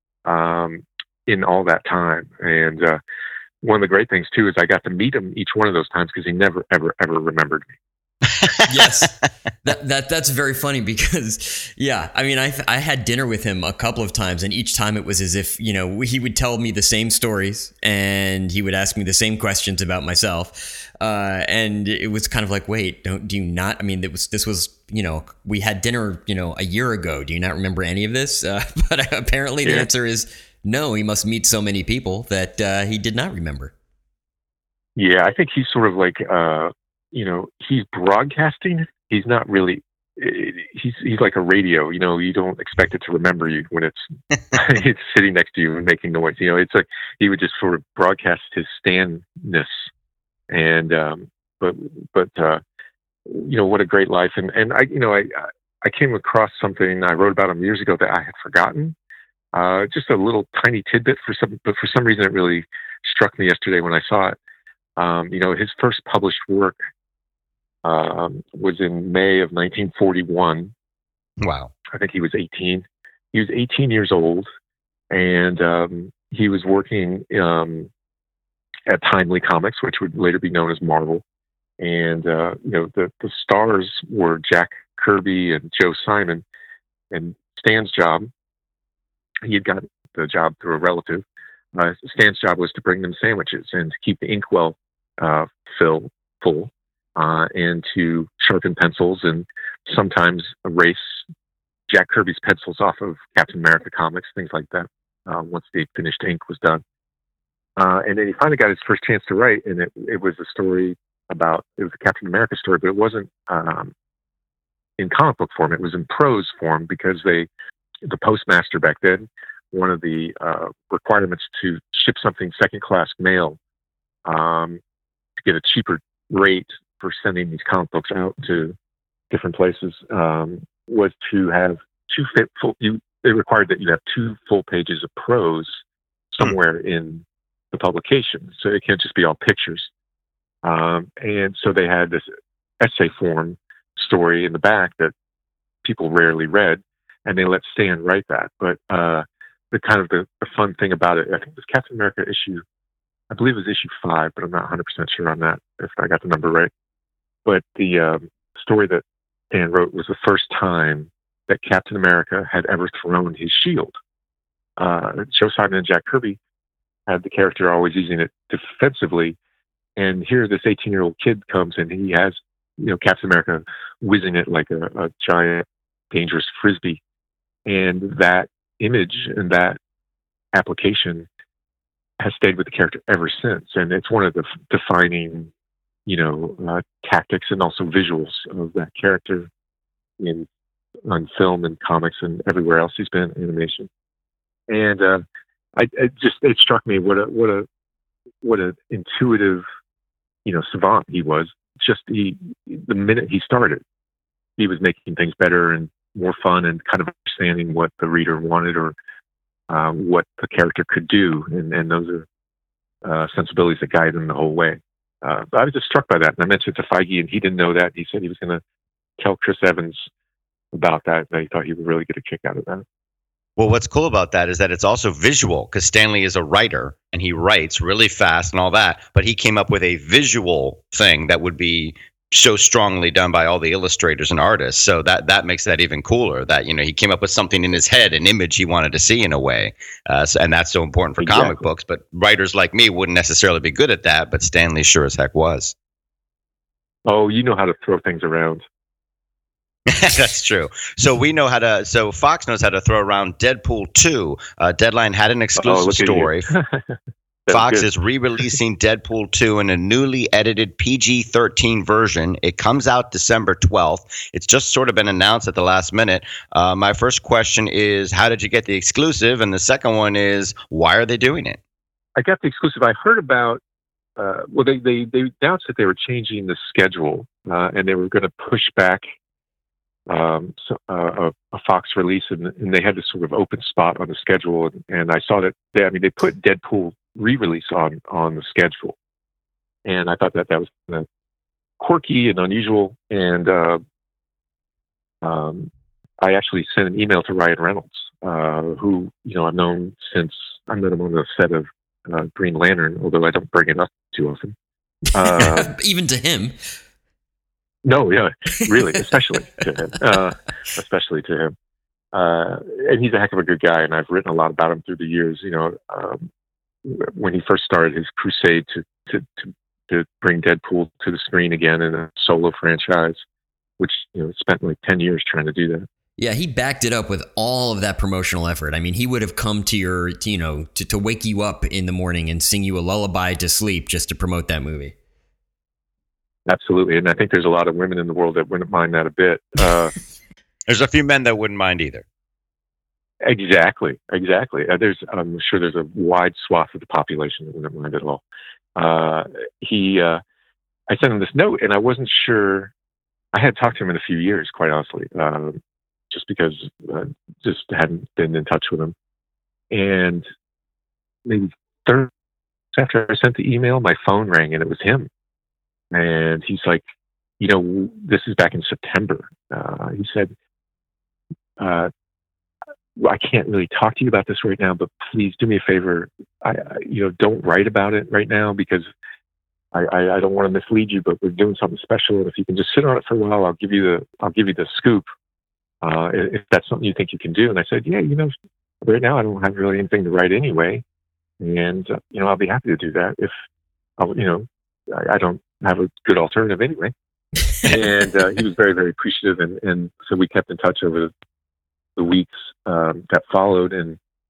um, in all that time. And uh, one of the great things too is I got to meet him each one of those times because he never, ever, ever remembered me. Yes, that that that's very funny because yeah, I mean, I I had dinner with him a couple of times, and each time it was as if, you know, he would tell me the same stories and he would ask me the same questions about myself, uh, and it was kind of like, wait, don't do you not? I mean, it was this was you know we had dinner you know a year ago. Do you not remember any of this? Uh, but apparently the yeah. answer is no. He must meet so many people that uh, he did not remember. Yeah, I think he's sort of like. Uh, You know, he's broadcasting. He's not really. He's he's like a radio. You know, you don't expect it to remember you when it's it's sitting next to you and making noise. You know, it's like he would just sort of broadcast his Stan-ness. And um, but but uh, you know, what a great life. And and I you know I I came across something I wrote about him years ago that I had forgotten. Uh, just a little tiny tidbit for some, but for some reason it really struck me yesterday when I saw it. Um, you know, his first published work. Um, was in May of nineteen forty-one. Wow. I think he was eighteen. He was eighteen years old, and um, he was working um, at Timely Comics, which would later be known as Marvel. And, uh, you know, the, the stars were Jack Kirby and Joe Simon. And Stan's job, he had got the job through a relative. Uh, Stan's job was to bring them sandwiches and to keep the inkwell uh, fill, full. Uh, and to sharpen pencils and sometimes erase Jack Kirby's pencils off of Captain America comics, things like that, uh, once the finished ink was done. Uh, and then he finally got his first chance to write, and it, it was a story about, it was a Captain America story, but it wasn't um, in comic book form. It was in prose form because they, the postmaster back then, one of the uh, requirements to ship something second class mail um, to get a cheaper rate for sending these comic books out to different places um, was to have two full, you, it required that you have two full pages of prose somewhere mm. in the publication. So it can't just be all pictures. Um, and so they had this essay form story in the back that people rarely read, and they let Stan write that. But uh, the kind of the, the fun thing about it, I think it was Captain America issue, I believe it was issue five, but I'm not one hundred percent sure on that, if I got the number right. But the um, story that Stan wrote was the first time that Captain America had ever thrown his shield. Uh, Joe Simon and Jack Kirby had the character always using it defensively, and here this eighteen-year-old kid comes and he has, you know, Captain America whizzing it like a, a giant, dangerous frisbee. And that image and that application has stayed with the character ever since. And it's one of the defining, you know, uh, tactics and also visuals of that character in on film and comics and everywhere else he's been, animation. And uh, I it just it struck me what a what a what an intuitive, you know, savant he was. Just he, the minute he started, he was making things better and more fun and kind of understanding what the reader wanted or uh, what the character could do. And, and those are uh, sensibilities that guide him the whole way. Uh, I was just struck by that. And I mentioned it to Feige, and he didn't know that. He said he was going to tell Chris Evans about that, and he thought he would really get a kick out of that. Well, what's cool about that is that it's also visual, because Stanley is a writer and he writes really fast and all that, but he came up with a visual thing that would be so strongly done by all the illustrators and artists. So that that makes that even cooler, that, you know, he came up with something in his head, an image he wanted to see in a way. Uh, so, and that's so important for exactly. comic books, but writers like me wouldn't necessarily be good at that, but Stanley sure as heck was. Oh, you know how to throw things around. That's true. So we know how to. So Fox knows how to throw around Deadpool two. Uh, Deadline had an exclusive oh, story. Fox good. is re-releasing Deadpool two in a newly edited P G thirteen version. It comes out December twelfth. It's just sort of been announced at the last minute. Uh, my first question is, how did you get the exclusive? And the second one is, why are they doing it? I got the exclusive. I heard about. Uh, well, they, they they announced that they were changing the schedule uh, and they were going to push back. Um, so, uh, a, a Fox release, and, and they had this sort of open spot on the schedule, and, and I saw that they, I mean, they put Deadpool re-release on on the schedule, and I thought that that was kind of quirky and unusual. And uh, um, I actually sent an email to Ryan Reynolds, uh, who you know I've known since I met him on the set of uh, Green Lantern, although I don't bring it up too often. Uh, Even to him. No, yeah, really, especially to him, uh, especially to him. Uh, and he's a heck of a good guy, and I've written a lot about him through the years. You know, um, when he first started his crusade to, to, to, to bring Deadpool to the screen again in a solo franchise, which, you know, spent like ten years trying to do that. Yeah, he backed it up with all of that promotional effort. I mean, he would have come to your, to, you know, to, to wake you up in the morning and sing you a lullaby to sleep just to promote that movie. Absolutely, and I think there's a lot of women in the world that wouldn't mind that a bit. Uh, there's a few men that wouldn't mind either. Exactly, exactly. Uh, there's, I'm sure there's a wide swath of the population that wouldn't mind at all. Uh, he, uh, I sent him this note, and I wasn't sure. I had talked to him in a few years, quite honestly, uh, just because I just hadn't been in touch with him. And maybe thirty after I sent the email, my phone rang, and it was him. And he's like, you know, this is back in September. Uh, he said, uh, I can't really talk to you about this right now, but please do me a favor. I, I you know, don't write about it right now because I, I, I don't want to mislead you, but we're doing something special. And if you can just sit on it for a while, I'll give you the, I'll give you the scoop. Uh, if that's something you think you can do. And I said, yeah, you know, right now I don't have really anything to write anyway. And, uh, you know, I'll be happy to do that if, I'll, you know, I, I don't have a good alternative anyway. And uh, he was very, very appreciative. And, and so we kept in touch over the weeks um, that followed. And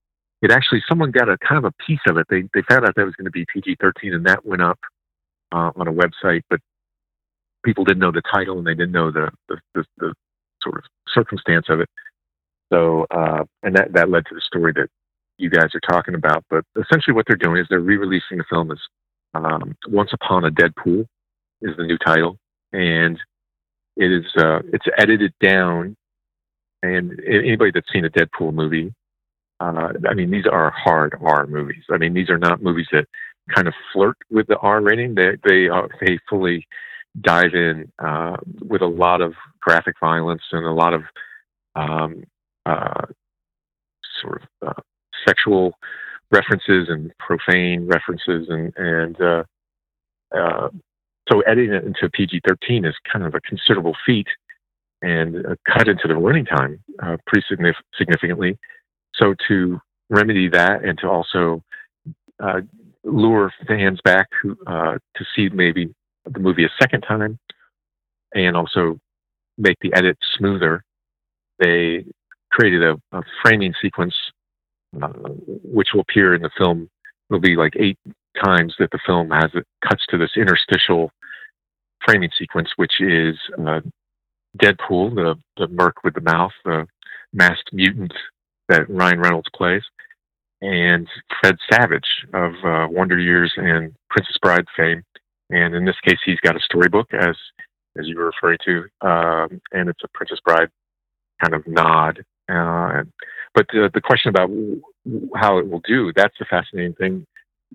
it actually, someone got a kind of a piece of it. They they found out that it was going to be P G thirteen, and that went up uh, on a website, but people didn't know the title and they didn't know the the, the, the sort of circumstance of it. So, uh, and that, that led to the story that you guys are talking about. But essentially what they're doing is they're re-releasing the film as um, Once Upon a Deadpool is the new title. And it is, uh, it's edited down. And anybody that's seen a Deadpool movie, uh, I mean, these are hard R movies. I mean, these are not movies that kind of flirt with the R rating. They, they, are, they fully dive in uh, with a lot of graphic violence and a lot of um, uh, sort of uh, sexual references and profane references, and and uh, uh, so editing it into P G thirteen is kind of a considerable feat, and uh, cut into the running time uh, pretty signif- significantly. So to remedy that, and to also uh, lure fans back who, uh, to see maybe the movie a second time, and also make the edit smoother, they created a, a framing sequence uh, which will appear in the film. It'll be like eight times that the film has it cuts to this interstitial framing sequence, which is uh, Deadpool, the, the merc with the mouth, the masked mutant that Ryan Reynolds plays, and Fred Savage of uh, Wonder Years and Princess Bride fame. And in this case, he's got a storybook, as as you were referring to, um, and it's a Princess Bride kind of nod. Uh, but the, the question about how it will do, that's the fascinating thing.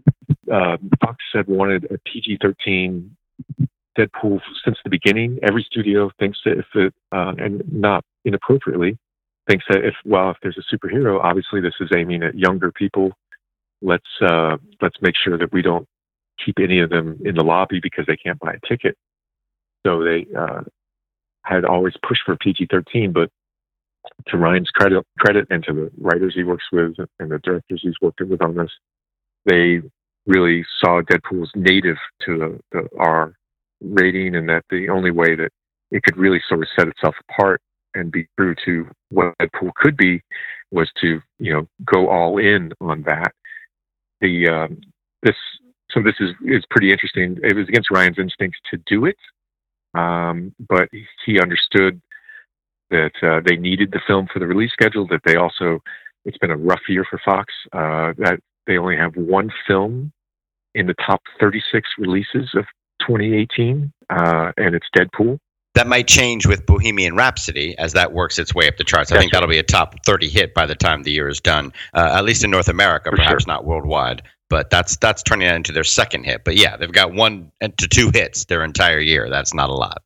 Uh, Fox said wanted a P G thirteen Deadpool since the beginning. Every studio thinks that if it, uh, and not inappropriately, thinks that if, well, if there's a superhero, obviously this is aiming at younger people. Let's uh, let's make sure that we don't keep any of them in the lobby because they can't buy a ticket. So they uh, had always pushed for P G thirteen, but to Ryan's credit, credit and to the writers he works with and the directors he's worked with on this, they really saw Deadpool as native to the, the R rating, and that the only way that it could really sort of set itself apart and be true to what Deadpool could be was to, you know, go all in on that. The um, this so this is is pretty interesting. It was against Ryan's instincts to do it, um, but he understood that uh, they needed the film for the release schedule. That they also, it's been a rough year for Fox. Uh, that they only have one film in the top thirty-six releases of twenty eighteen, uh, and it's Deadpool. That might change with Bohemian Rhapsody as that works its way up the charts. I That's think that'll be a top thirty hit by the time the year is done, uh, at least in North America, For perhaps sure. not worldwide. But that's that's turning that into their second hit. But yeah, they've got one to two hits their entire year. That's not a lot.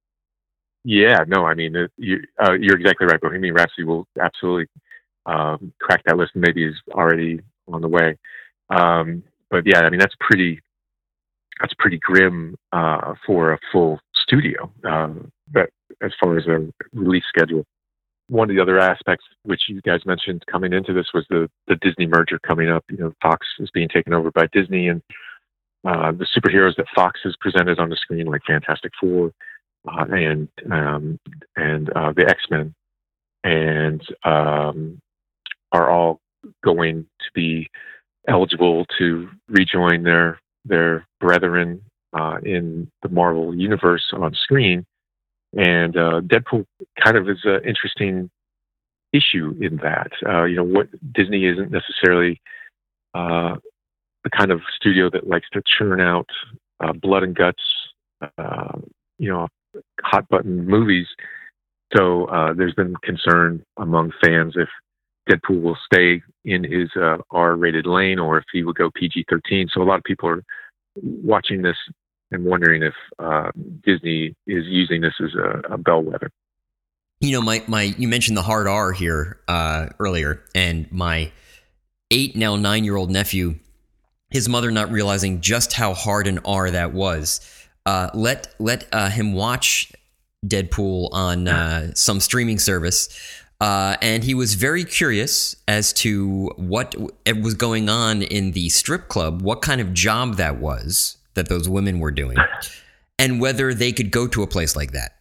Yeah, no, I mean, it, you, uh, you're exactly right. Bohemian Rhapsody will absolutely um, crack that list, and maybe is already on the way. Um, but yeah, I mean, that's pretty, that's pretty grim uh, for a full studio. Um, but as far as a release schedule, one of the other aspects which you guys mentioned coming into this was the the Disney merger coming up. You know, Fox is being taken over by Disney, and uh, the superheroes that Fox has presented on the screen, like Fantastic Four. Uh, and um, and uh, the X-Men, and um, are all going to be eligible to rejoin their their brethren uh, in the Marvel universe on screen. And uh, Deadpool kind of is an interesting issue in that. Uh, you know, what Disney isn't necessarily uh, the kind of studio that likes to churn out uh, blood and guts, uh, you know, hot button movies. So uh, there's been concern among fans if Deadpool will stay in his uh, R-rated lane or if he will go P G thirteen. So a lot of people are watching this and wondering if uh, Disney is using this as a, a bellwether. You know, my, my you mentioned the hard R here uh, earlier, and my eight, now nine-year-old nephew, his mother not realizing just how hard an R that was, Uh, let let uh, him watch Deadpool on uh, some streaming service, uh, and he was very curious as to what was going on in the strip club, what kind of job that was that those women were doing, and whether they could go to a place like that.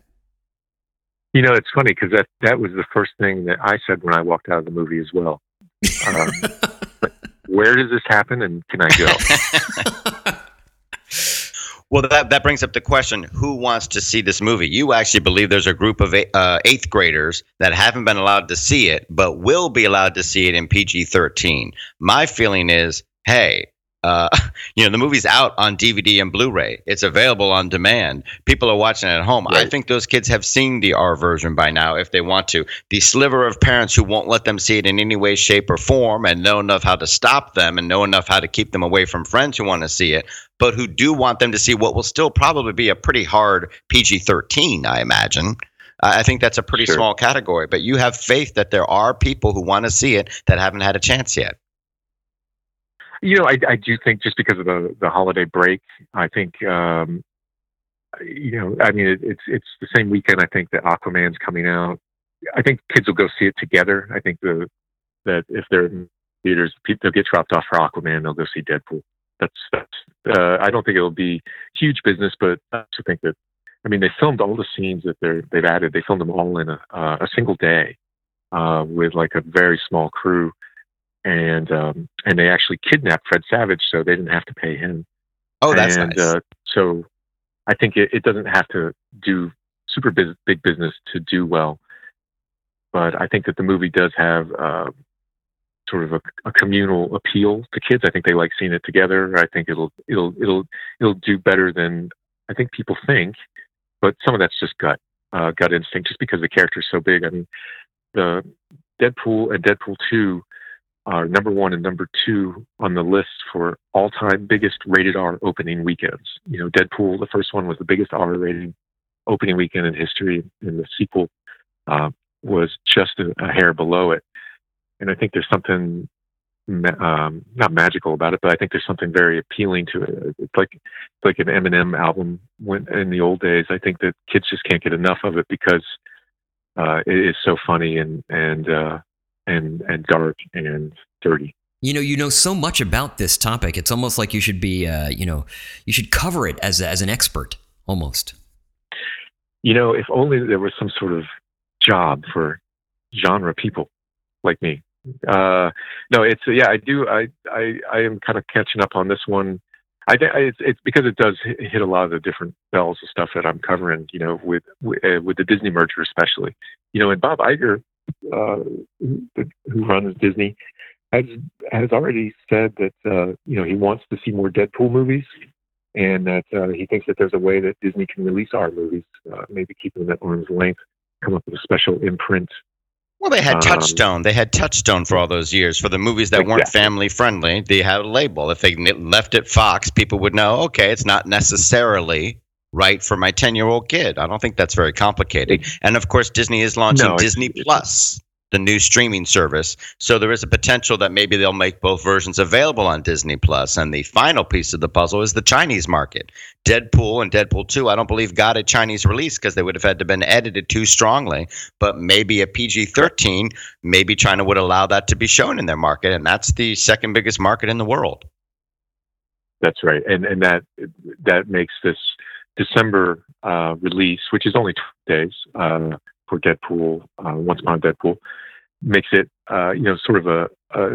You know, it's funny because that, that was the first thing that I said when I walked out of the movie as well. Um, where does this happen, and can I go? Well, that, that brings up the question, who wants to see this movie? You actually believe there's a group of eight, uh, eighth graders that haven't been allowed to see it, but will be allowed to see it in P G thirteen. My feeling is, hey, uh, you know, the movie's out on D V D and Blu-ray. It's available on demand. People are watching it at home. Right. I think those kids have seen the R version by now if they want to. The sliver of parents who won't let them see it in any way, shape, or form and know enough how to stop them and know enough how to keep them away from friends who want to see it, but who do want them to see what will still probably be a pretty hard P G thirteen, I imagine. I think that's a pretty sure. small category, but you have faith that there are people who want to see it that haven't had a chance yet. You know, I, I do think just because of the, the holiday break, I think, um, you know, I mean, it, it's it's the same weekend, I think, that Aquaman's coming out. I think kids will go see it together. I think the that if they're in theaters, they'll get dropped off for Aquaman, they'll go see Deadpool. That's, that's uh, I don't think it'll be huge business, but I also think that, I mean, they filmed all the scenes that they're, they've added. They filmed them all in a, uh, a single day uh, with like a very small crew. And um, and they actually kidnapped Fred Savage, so they didn't have to pay him. Oh, that's and, nice. Uh, so I think it, it doesn't have to do super big, big business to do well. But I think that the movie does have uh, sort of a, a communal appeal to kids. I think they like seeing it together. I think it'll it'll it'll it'll do better than I think people think. But some of that's just gut uh, gut instinct, just because the character's so big. I mean, the Deadpool and Deadpool two are number one and number two on the list for all-time biggest rated R opening weekends. You know, Deadpool, the first one, was the biggest R rated opening weekend in history, and the sequel uh, was just a, a hair below it. And I think there's something ma- um, not magical about it, but I think there's something very appealing to it. It's like it's like an Eminem album when, in the old days. I think that kids just can't get enough of it because uh, it is so funny and and uh, and and dark and dirty. You know, you know so much about this topic. It's almost like you should be, uh, you know, you should cover it as a, as an expert, almost. You know, if only there was some sort of job for genre people like me. Uh, no, it's yeah. I do. I I I am kind of catching up on this one. I, I it's, it's because it does hit a lot of the different bells of stuff that I'm covering. You know, with with, uh, with the Disney merger especially. You know, and Bob Iger, uh, who, who runs Disney, has has already said that uh, you know he wants to see more Deadpool movies, and that uh, he thinks that there's a way that Disney can release our movies, uh, maybe keep them at arm's length, come up with a special imprint. Well, they had um, Touchstone. They had Touchstone for all those years. For the movies that exactly. weren't family friendly, they had a label. If they left it Fox, people would know, okay, it's not necessarily right for my ten-year-old kid. I don't think that's very complicated. And, of course, Disney is launching no, Disney Plus, the new streaming service. So there is a potential that maybe they'll make both versions available on Disney Plus. And the final piece of the puzzle is the Chinese market. Deadpool and Deadpool two, I don't believe got a Chinese release because they would have had to been edited too strongly. But maybe a P G thirteen, maybe China would allow that to be shown in their market. And that's the second biggest market in the world. That's right. And and that that makes this December uh, release, which is only two days uh, for Deadpool, uh, Once Upon a Deadpool, makes it, uh, you know, sort of a, a,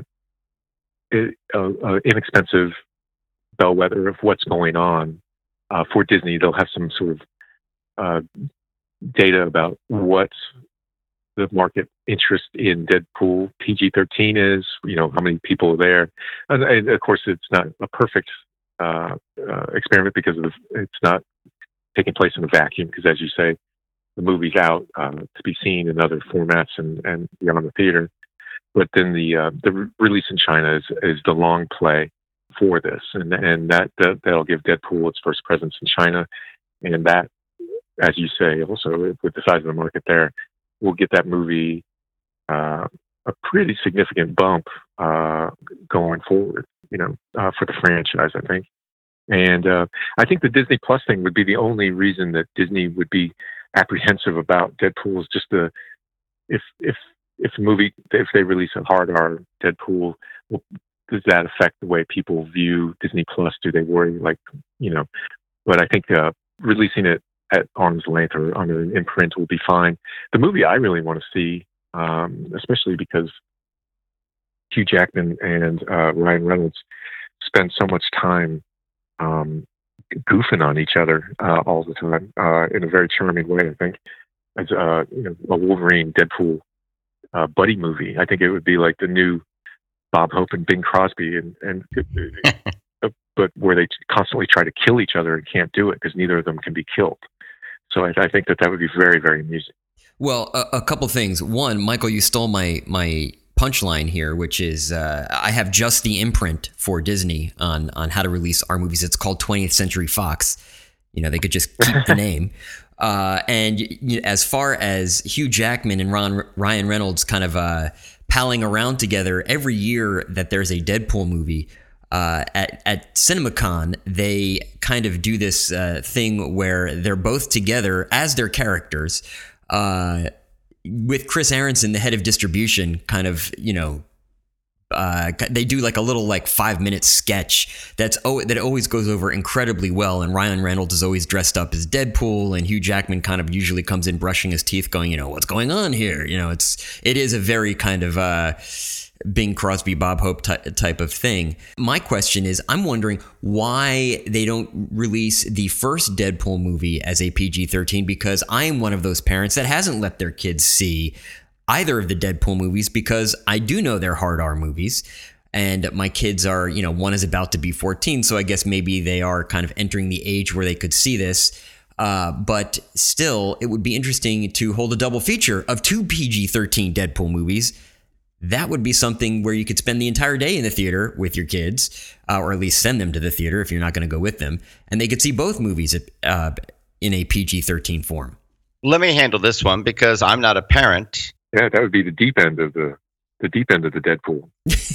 a, a inexpensive bellwether of what's going on uh, for Disney. They'll have some sort of uh, data about what the market interest in Deadpool P G thirteen is, you know, how many people are there. And, and of course, it's not a perfect uh, uh, experiment because of, it's not taking place in a vacuum, because as you say, the movie's out uh, to be seen in other formats and, and beyond the theater. But then the uh, the re- release in China is, is the long play for this, and and that, that that'll give Deadpool its first presence in China, and that, as you say, also with the size of the market there, will get that movie uh, a pretty significant bump uh, going forward. You know, uh, for the franchise, I think, and uh, I think the Disney Plus thing would be the only reason that Disney would be apprehensive about Deadpool, is just the if if if the movie, if they release a hard R Deadpool, well, does that affect the way people view Disney Plus? Do they worry, like, you know? But I think uh, releasing it at arm's length or on an imprint will be fine. The movie I really want to see, um, especially because Hugh Jackman and uh, Ryan Reynolds spend so much time um, goofing on each other uh, all the time uh, in a very charming way. I think as uh, you know, a Wolverine Deadpool uh, buddy movie. I think it would be like the new Bob Hope and Bing Crosby, and and but where they constantly try to kill each other and can't do it because neither of them can be killed. So I, I think that that would be very, very amusing. Well, a, a couple things. One, Michael, you stole my my punchline here, which is uh, I have just the imprint for Disney on on how to release our movies. It's called twentieth Century Fox. You know, they could just keep the name. Uh, and you know, as far as Hugh Jackman and Ron, Ryan Reynolds kind of uh, palling around together, every year that there's a Deadpool movie, uh, at, at CinemaCon, they kind of do this uh, thing where they're both together as their characters, uh, with Chris Aronson, the head of distribution, kind of, you know, Uh, they do like a little like five minute sketch that's oh that always goes over incredibly well, and Ryan Reynolds is always dressed up as Deadpool, and Hugh Jackman kind of usually comes in brushing his teeth, going, you know, what's going on here? You know, it's it is a very kind of uh, Bing Crosby, Bob Hope ty- type of thing. My question is, I'm wondering why they don't release the first Deadpool movie as a P G thirteen, because I am one of those parents that hasn't let their kids see either of the Deadpool movies, because I do know they're hard R movies, and my kids are, you know, one is about to be fourteen, so I guess maybe they are kind of entering the age where they could see this. Uh, but still, it would be interesting to hold a double feature of two P G thirteen Deadpool movies. That would be something where you could spend the entire day in the theater with your kids, uh, or at least send them to the theater if you're not going to go with them, and they could see both movies uh, in a P G thirteen form. Let me handle this one because I'm not a parent. Yeah, that would be the deep end of the the deep end of the Deadpool.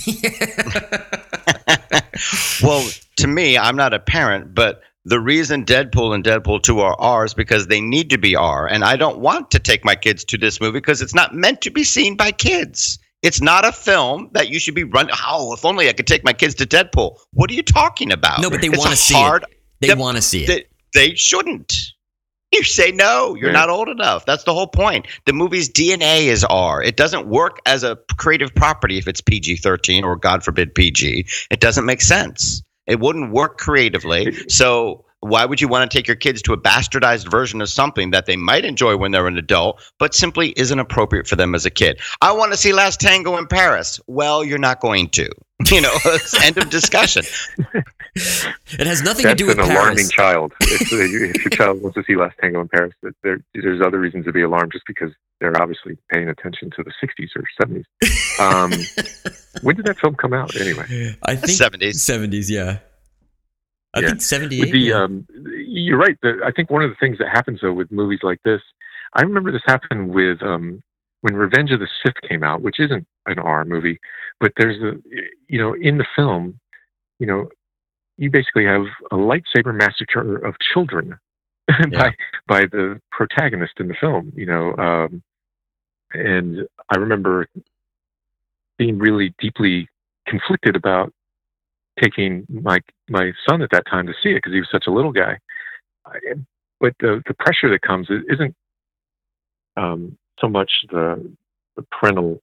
Well, to me, I'm not a parent, but the reason Deadpool and Deadpool two are R is because they need to be R, and I don't want to take my kids to this movie because it's not meant to be seen by kids. It's not a film that you should be running. Oh, if only I could take my kids to Deadpool. What are you talking about? No, but they It's want to a see hard- it. They want to see it. They, they shouldn't. You say no, you're Yeah. not old enough. That's the whole point. The movie's D N A is R. It doesn't work as a creative property if it's P G thirteen or, God forbid, P G. It doesn't make sense. It wouldn't work creatively. So why would you want to take your kids to a bastardized version of something that they might enjoy when they're an adult, but simply isn't appropriate for them as a kid? I want to see Last Tango in Paris. Well, you're not going to. You know, it's end of discussion. It has nothing That's to do with an Paris. alarming child. If, if your child wants to see Last Tango in Paris, there, there's other reasons to be alarmed, just because they're obviously paying attention to the sixties or seventies. Um, when did that film come out, anyway? I think seventies. seventies, yeah. I Yeah. think seventy-eight. With the, yeah. um, you're right. The, I think one of the things that happens, though, with movies like this, I remember this happened with um, when Revenge of the Sith came out, which isn't an R movie, but there's a, you know, in the film, you know, you basically have a lightsaber massacre of children Yeah. by by the protagonist in the film, you know, um, and I remember being really deeply conflicted about taking my my son at that time to see it because he was such a little guy. I- But the the pressure that comes isn't um, so much the, the parental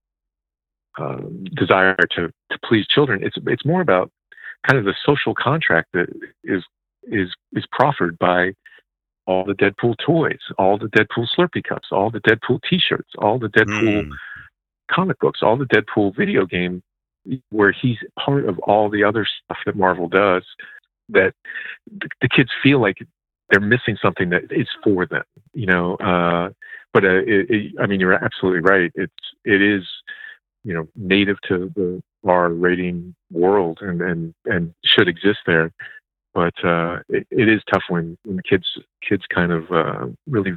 uh, desire to, to please children. It's it's more about kind of the social contract that is is is proffered by all the Deadpool toys, all the Deadpool Slurpee cups, all the Deadpool T-shirts, all the Deadpool Mm. comic books, all the Deadpool video game, where he's part of all the other stuff that Marvel does, that the, the kids feel like they're missing something that is for them, you know. Uh, but uh, it, it, I mean, you're absolutely right. It's it is, you know, native to the R rating world and and and should exist there. But uh, it, it is tough when, when kids kids kind of uh, really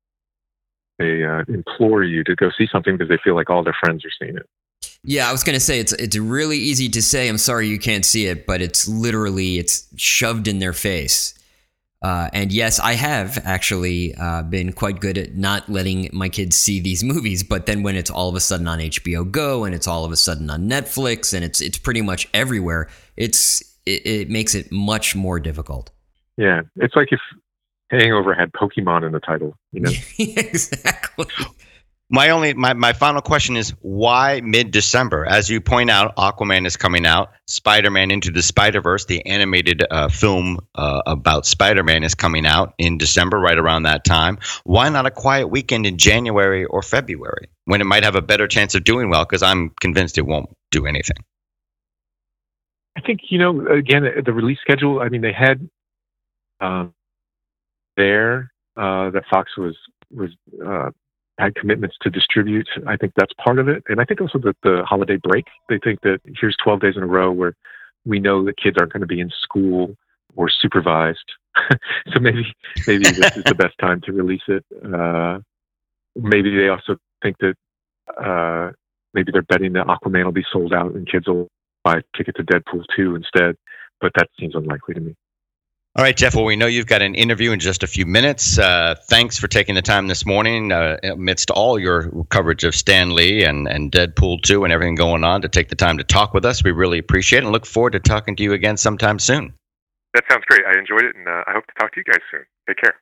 they uh, implore you to go see something because they feel like all their friends are seeing it. Yeah, I was going to say it's it's really easy to say, I'm sorry you can't see it, but it's literally, it's shoved in their face. Uh, and yes, I have actually uh, been quite good at not letting my kids see these movies, but then when it's all of a sudden on H B O Go and it's all of a sudden on Netflix and it's it's pretty much everywhere, it's it, it makes it much more difficult. Yeah, it's like if Hangover had Pokemon in the title, you know. Exactly. My only my, my final question is why mid-December? As you point out, Aquaman is coming out. Spider-Man Into the Spider-Verse, the animated uh, film uh, about Spider-Man, is coming out in December, right around that time. Why not a quiet weekend in January or February when it might have a better chance of doing well? Because I'm convinced it won't do anything. I think, you know, again, the release schedule, I mean, they had um, there uh, that Fox was was uh, had commitments to distribute. I think that's part of it. And I think also that the holiday break, they think that here's twelve days in a row where we know that kids aren't going to be in school or supervised. So maybe maybe this is the best time to release it. Uh, maybe they also think that uh, maybe they're betting that Aquaman will be sold out and kids will buy a ticket to Deadpool two instead. But that seems unlikely to me. All right, Jeff. Well, we know you've got an interview in just a few minutes. Uh, thanks for taking the time this morning uh, amidst all your coverage of Stan Lee and, and Deadpool two and everything going on to take the time to talk with us. We really appreciate it and look forward to talking to you again sometime soon. That sounds great. I enjoyed it, and uh, I hope to talk to you guys soon. Take care.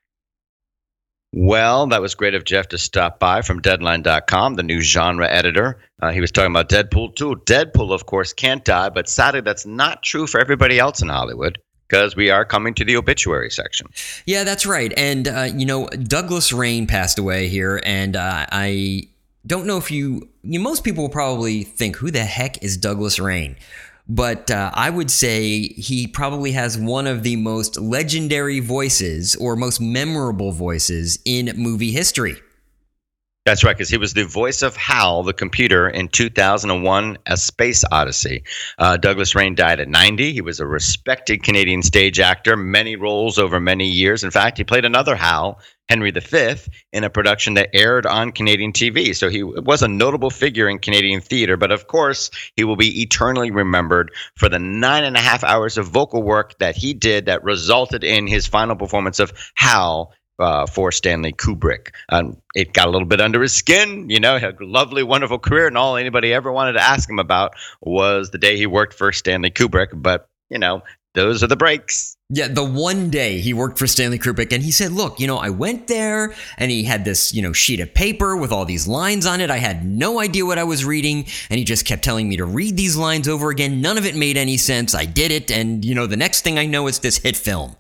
Well, that was great of Jeff to stop by from Deadline dot com, the new genre editor. Uh, he was talking about Deadpool two. Deadpool, of course, can't die, but sadly that's not true for everybody else in Hollywood, because we are coming to the obituary section. Yeah, that's right. And, uh, you know, Douglas Rain passed away here, and uh, I don't know if you, you... Most people will probably think, who the heck is Douglas Rain? But uh, I would say he probably has one of the most legendary voices or most memorable voices in movie history. That's right, because he was the voice of Hal, the computer, in two thousand one, A Space Odyssey. Uh, Douglas Rain died at ninety. He was a respected Canadian stage actor, many roles over many years. In fact, he played another Hal, Henry the Fifth, in a production that aired on Canadian T V. So he was a notable figure in Canadian theater. But of course, he will be eternally remembered for the nine and a half hours of vocal work that he did that resulted in his final performance of Hal Uh, for Stanley Kubrick. Um, it got a little bit under his skin. You know, he had a lovely, wonderful career, and all anybody ever wanted to ask him about was the day he worked for Stanley Kubrick. But, you know, those are the breaks. Yeah, the one day he worked for Stanley Kubrick, and he said, look, you know, I went there, and he had this, you know, sheet of paper with all these lines on it. I had no idea what I was reading, and he just kept telling me to read these lines over again. None of it made any sense. I did it, and, you know, the next thing I know, it's this hit film.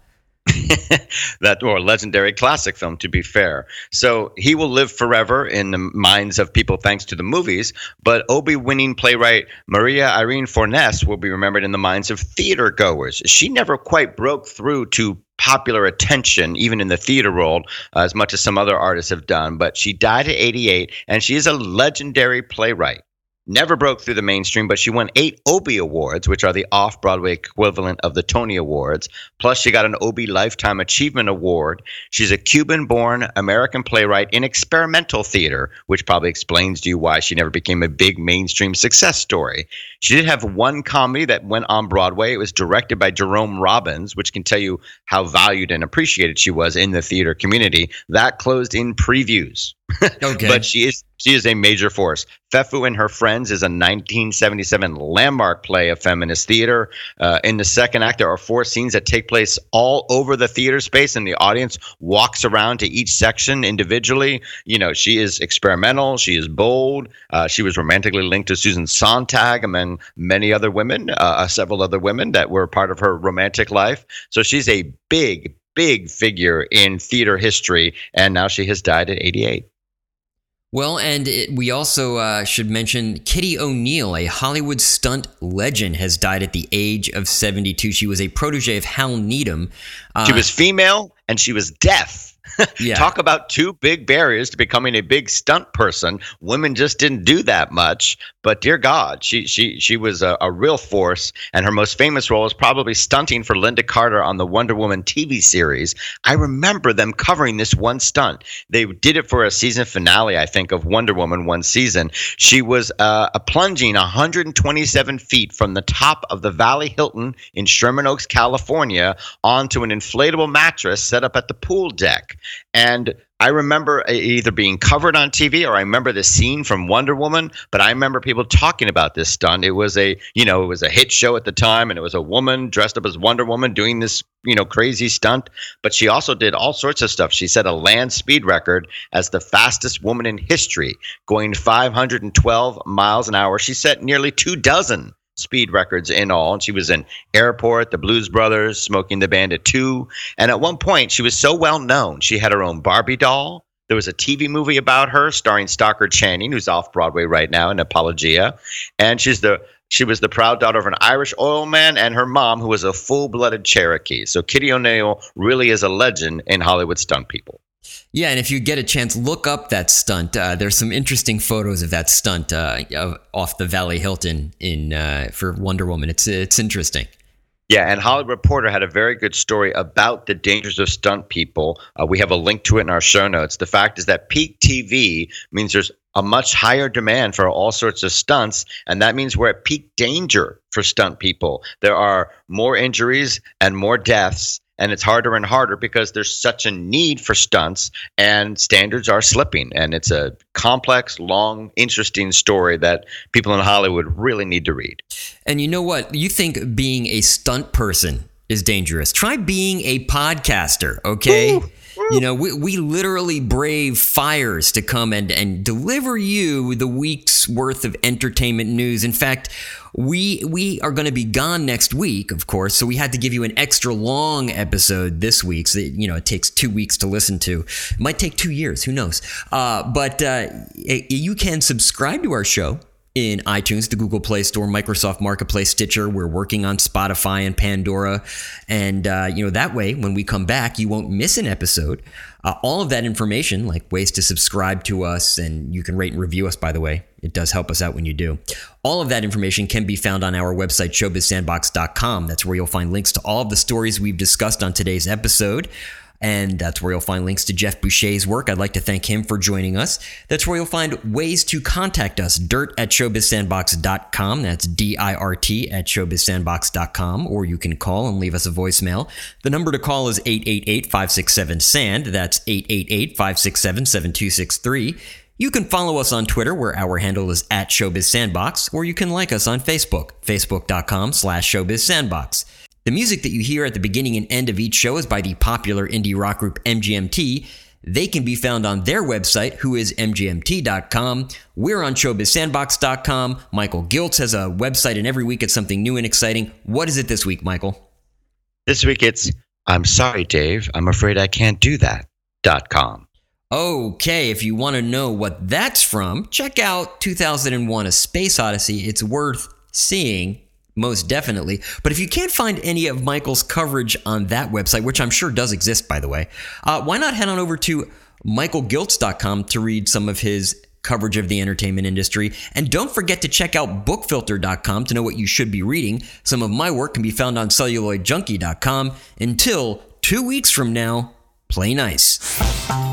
That or legendary classic film, to be fair. So he will live forever in the minds of people thanks to the movies, but Obie-winning playwright Maria Irene Fornes will be remembered in the minds of theater goers. She never quite broke through to popular attention, even in the theater world, uh, as much as some other artists have done, but she died at eighty-eight, and she is a legendary playwright. Never broke through the mainstream, but she won eight Obie Awards, which are the off-Broadway equivalent of the Tony Awards. Plus, she got an Obie Lifetime Achievement Award. She's a Cuban-born American playwright in experimental theater, which probably explains to you why she never became a big mainstream success story. She did have one comedy that went on Broadway. It was directed by Jerome Robbins, which can tell you how valued and appreciated she was in the theater community. That closed in previews. Okay. But she is she is a major force. Fefu and Her Friends is a nineteen seventy-seven landmark play of feminist theater. Uh, in the second act, there are four scenes that take place all over the theater space, and the audience walks around to each section individually. You know, she is experimental. She is bold. Uh, she was romantically linked to Susan Sontag, among many other women, uh, several other women that were part of her romantic life. So she's a big, big figure in theater history, and now she has died at eighty-eight. Well, and it, we also uh, should mention Kitty O'Neill, a Hollywood stunt legend, has died at the age of seventy-two. She was a protege of Hal Needham. Uh, she was female, and she was deaf. Yeah. Talk about two big barriers to becoming a big stunt person. Women just didn't do that much. But dear God, she she she was a, a real force. And her most famous role is probably stunting for Linda Carter on the Wonder Woman T V series. I remember them covering this one stunt. They did it for a season finale, I think, of Wonder Woman one season. She was uh, a plunging one hundred twenty-seven feet from the top of the Valley Hilton in Sherman Oaks, California, onto an inflatable mattress set up at the pool deck. And I remember either being covered on T V or I remember the scene from Wonder Woman, but I remember people talking about this stunt. It was a, you know, it was a hit show at the time, and it was a woman dressed up as Wonder Woman doing this, you know, crazy stunt. But she also did all sorts of stuff. She set a land speed record as the fastest woman in history, going five hundred twelve miles an hour. She set nearly two dozen speed records in all. And she was in Airport, the Blues Brothers, Smoking the Bandit two. And at one point, she was so well known, she had her own Barbie doll. There was a T V movie about her starring Stockard Channing, who's off Broadway right now in Apologia. And she's the she was the proud daughter of an Irish oil man and her mom, who was a full-blooded Cherokee. So Kitty O'Neill really is a legend in Hollywood stunt people. Yeah, and if you get a chance, look up that stunt. Uh, there's some interesting photos of that stunt uh, off the Valley Hilton in uh, for Wonder Woman. It's it's interesting. Yeah, and Hollywood Reporter had a very good story about the dangers of stunt people. Uh, we have a link to it in our show notes. The fact is that peak T V means there's a much higher demand for all sorts of stunts, and that means we're at peak danger for stunt people. There are more injuries and more deaths, and it's harder and harder because there's such a need for stunts, and standards are slipping. And it's a complex, long, interesting story that people in Hollywood really need to read. And you know what? You think being a stunt person is dangerous. Try being a podcaster, okay? Ooh. You know, we, we literally brave fires to come and, and deliver you the week's worth of entertainment news. In fact, we we are going to be gone next week, of course, so we had to give you an extra long episode this week. So, you know, it takes two weeks to listen to. It might take two years, who knows? Uh, but uh, you can subscribe to our show in iTunes, the Google Play Store, Microsoft Marketplace, Stitcher. We're working on Spotify and Pandora. And, uh, you know, that way, when we come back, you won't miss an episode. Uh, all of that information, like ways to subscribe to us, and you can rate and review us, by the way. It does help us out when you do. All of that information can be found on our website, showbiz sandbox dot com. That's where you'll find links to all of the stories we've discussed on today's episode. And that's where you'll find links to Jeff Boucher's work. I'd like to thank him for joining us. That's where you'll find ways to contact us, dirt at showbiz sandbox dot com. That's D I R T at showbiz sandbox dot com. Or you can call and leave us a voicemail. The number to call is eight eight eight, five six seven, S A N D. That's eight eight eight, five six seven, seven two six three. You can follow us on Twitter, where our handle is at Showbiz Sandbox, or you can like us on Facebook, facebook dot com slash showbiz sandbox. The music that you hear at the beginning and end of each show is by the popular indie rock group M G M T. They can be found on their website, who is M G M T dot com. We're on showbiz sandbox dot com. Michael Giltz has a website, and every week it's something new and exciting. What is it this week, Michael? This week it's I'm sorry, Dave. I'm afraid I can't do that. Dot com. Okay, if you want to know what that's from, check out two thousand one A Space Odyssey. It's worth seeing, most definitely. But if you can't find any of Michael's coverage on that website, which I'm sure does exist, by the way, uh, why not head on over to michael giltz dot com to read some of his coverage of the entertainment industry. And don't forget to check out book filter dot com to know what you should be reading. Some of my work can be found on celluloid junkie dot com. Until two weeks from now, play nice.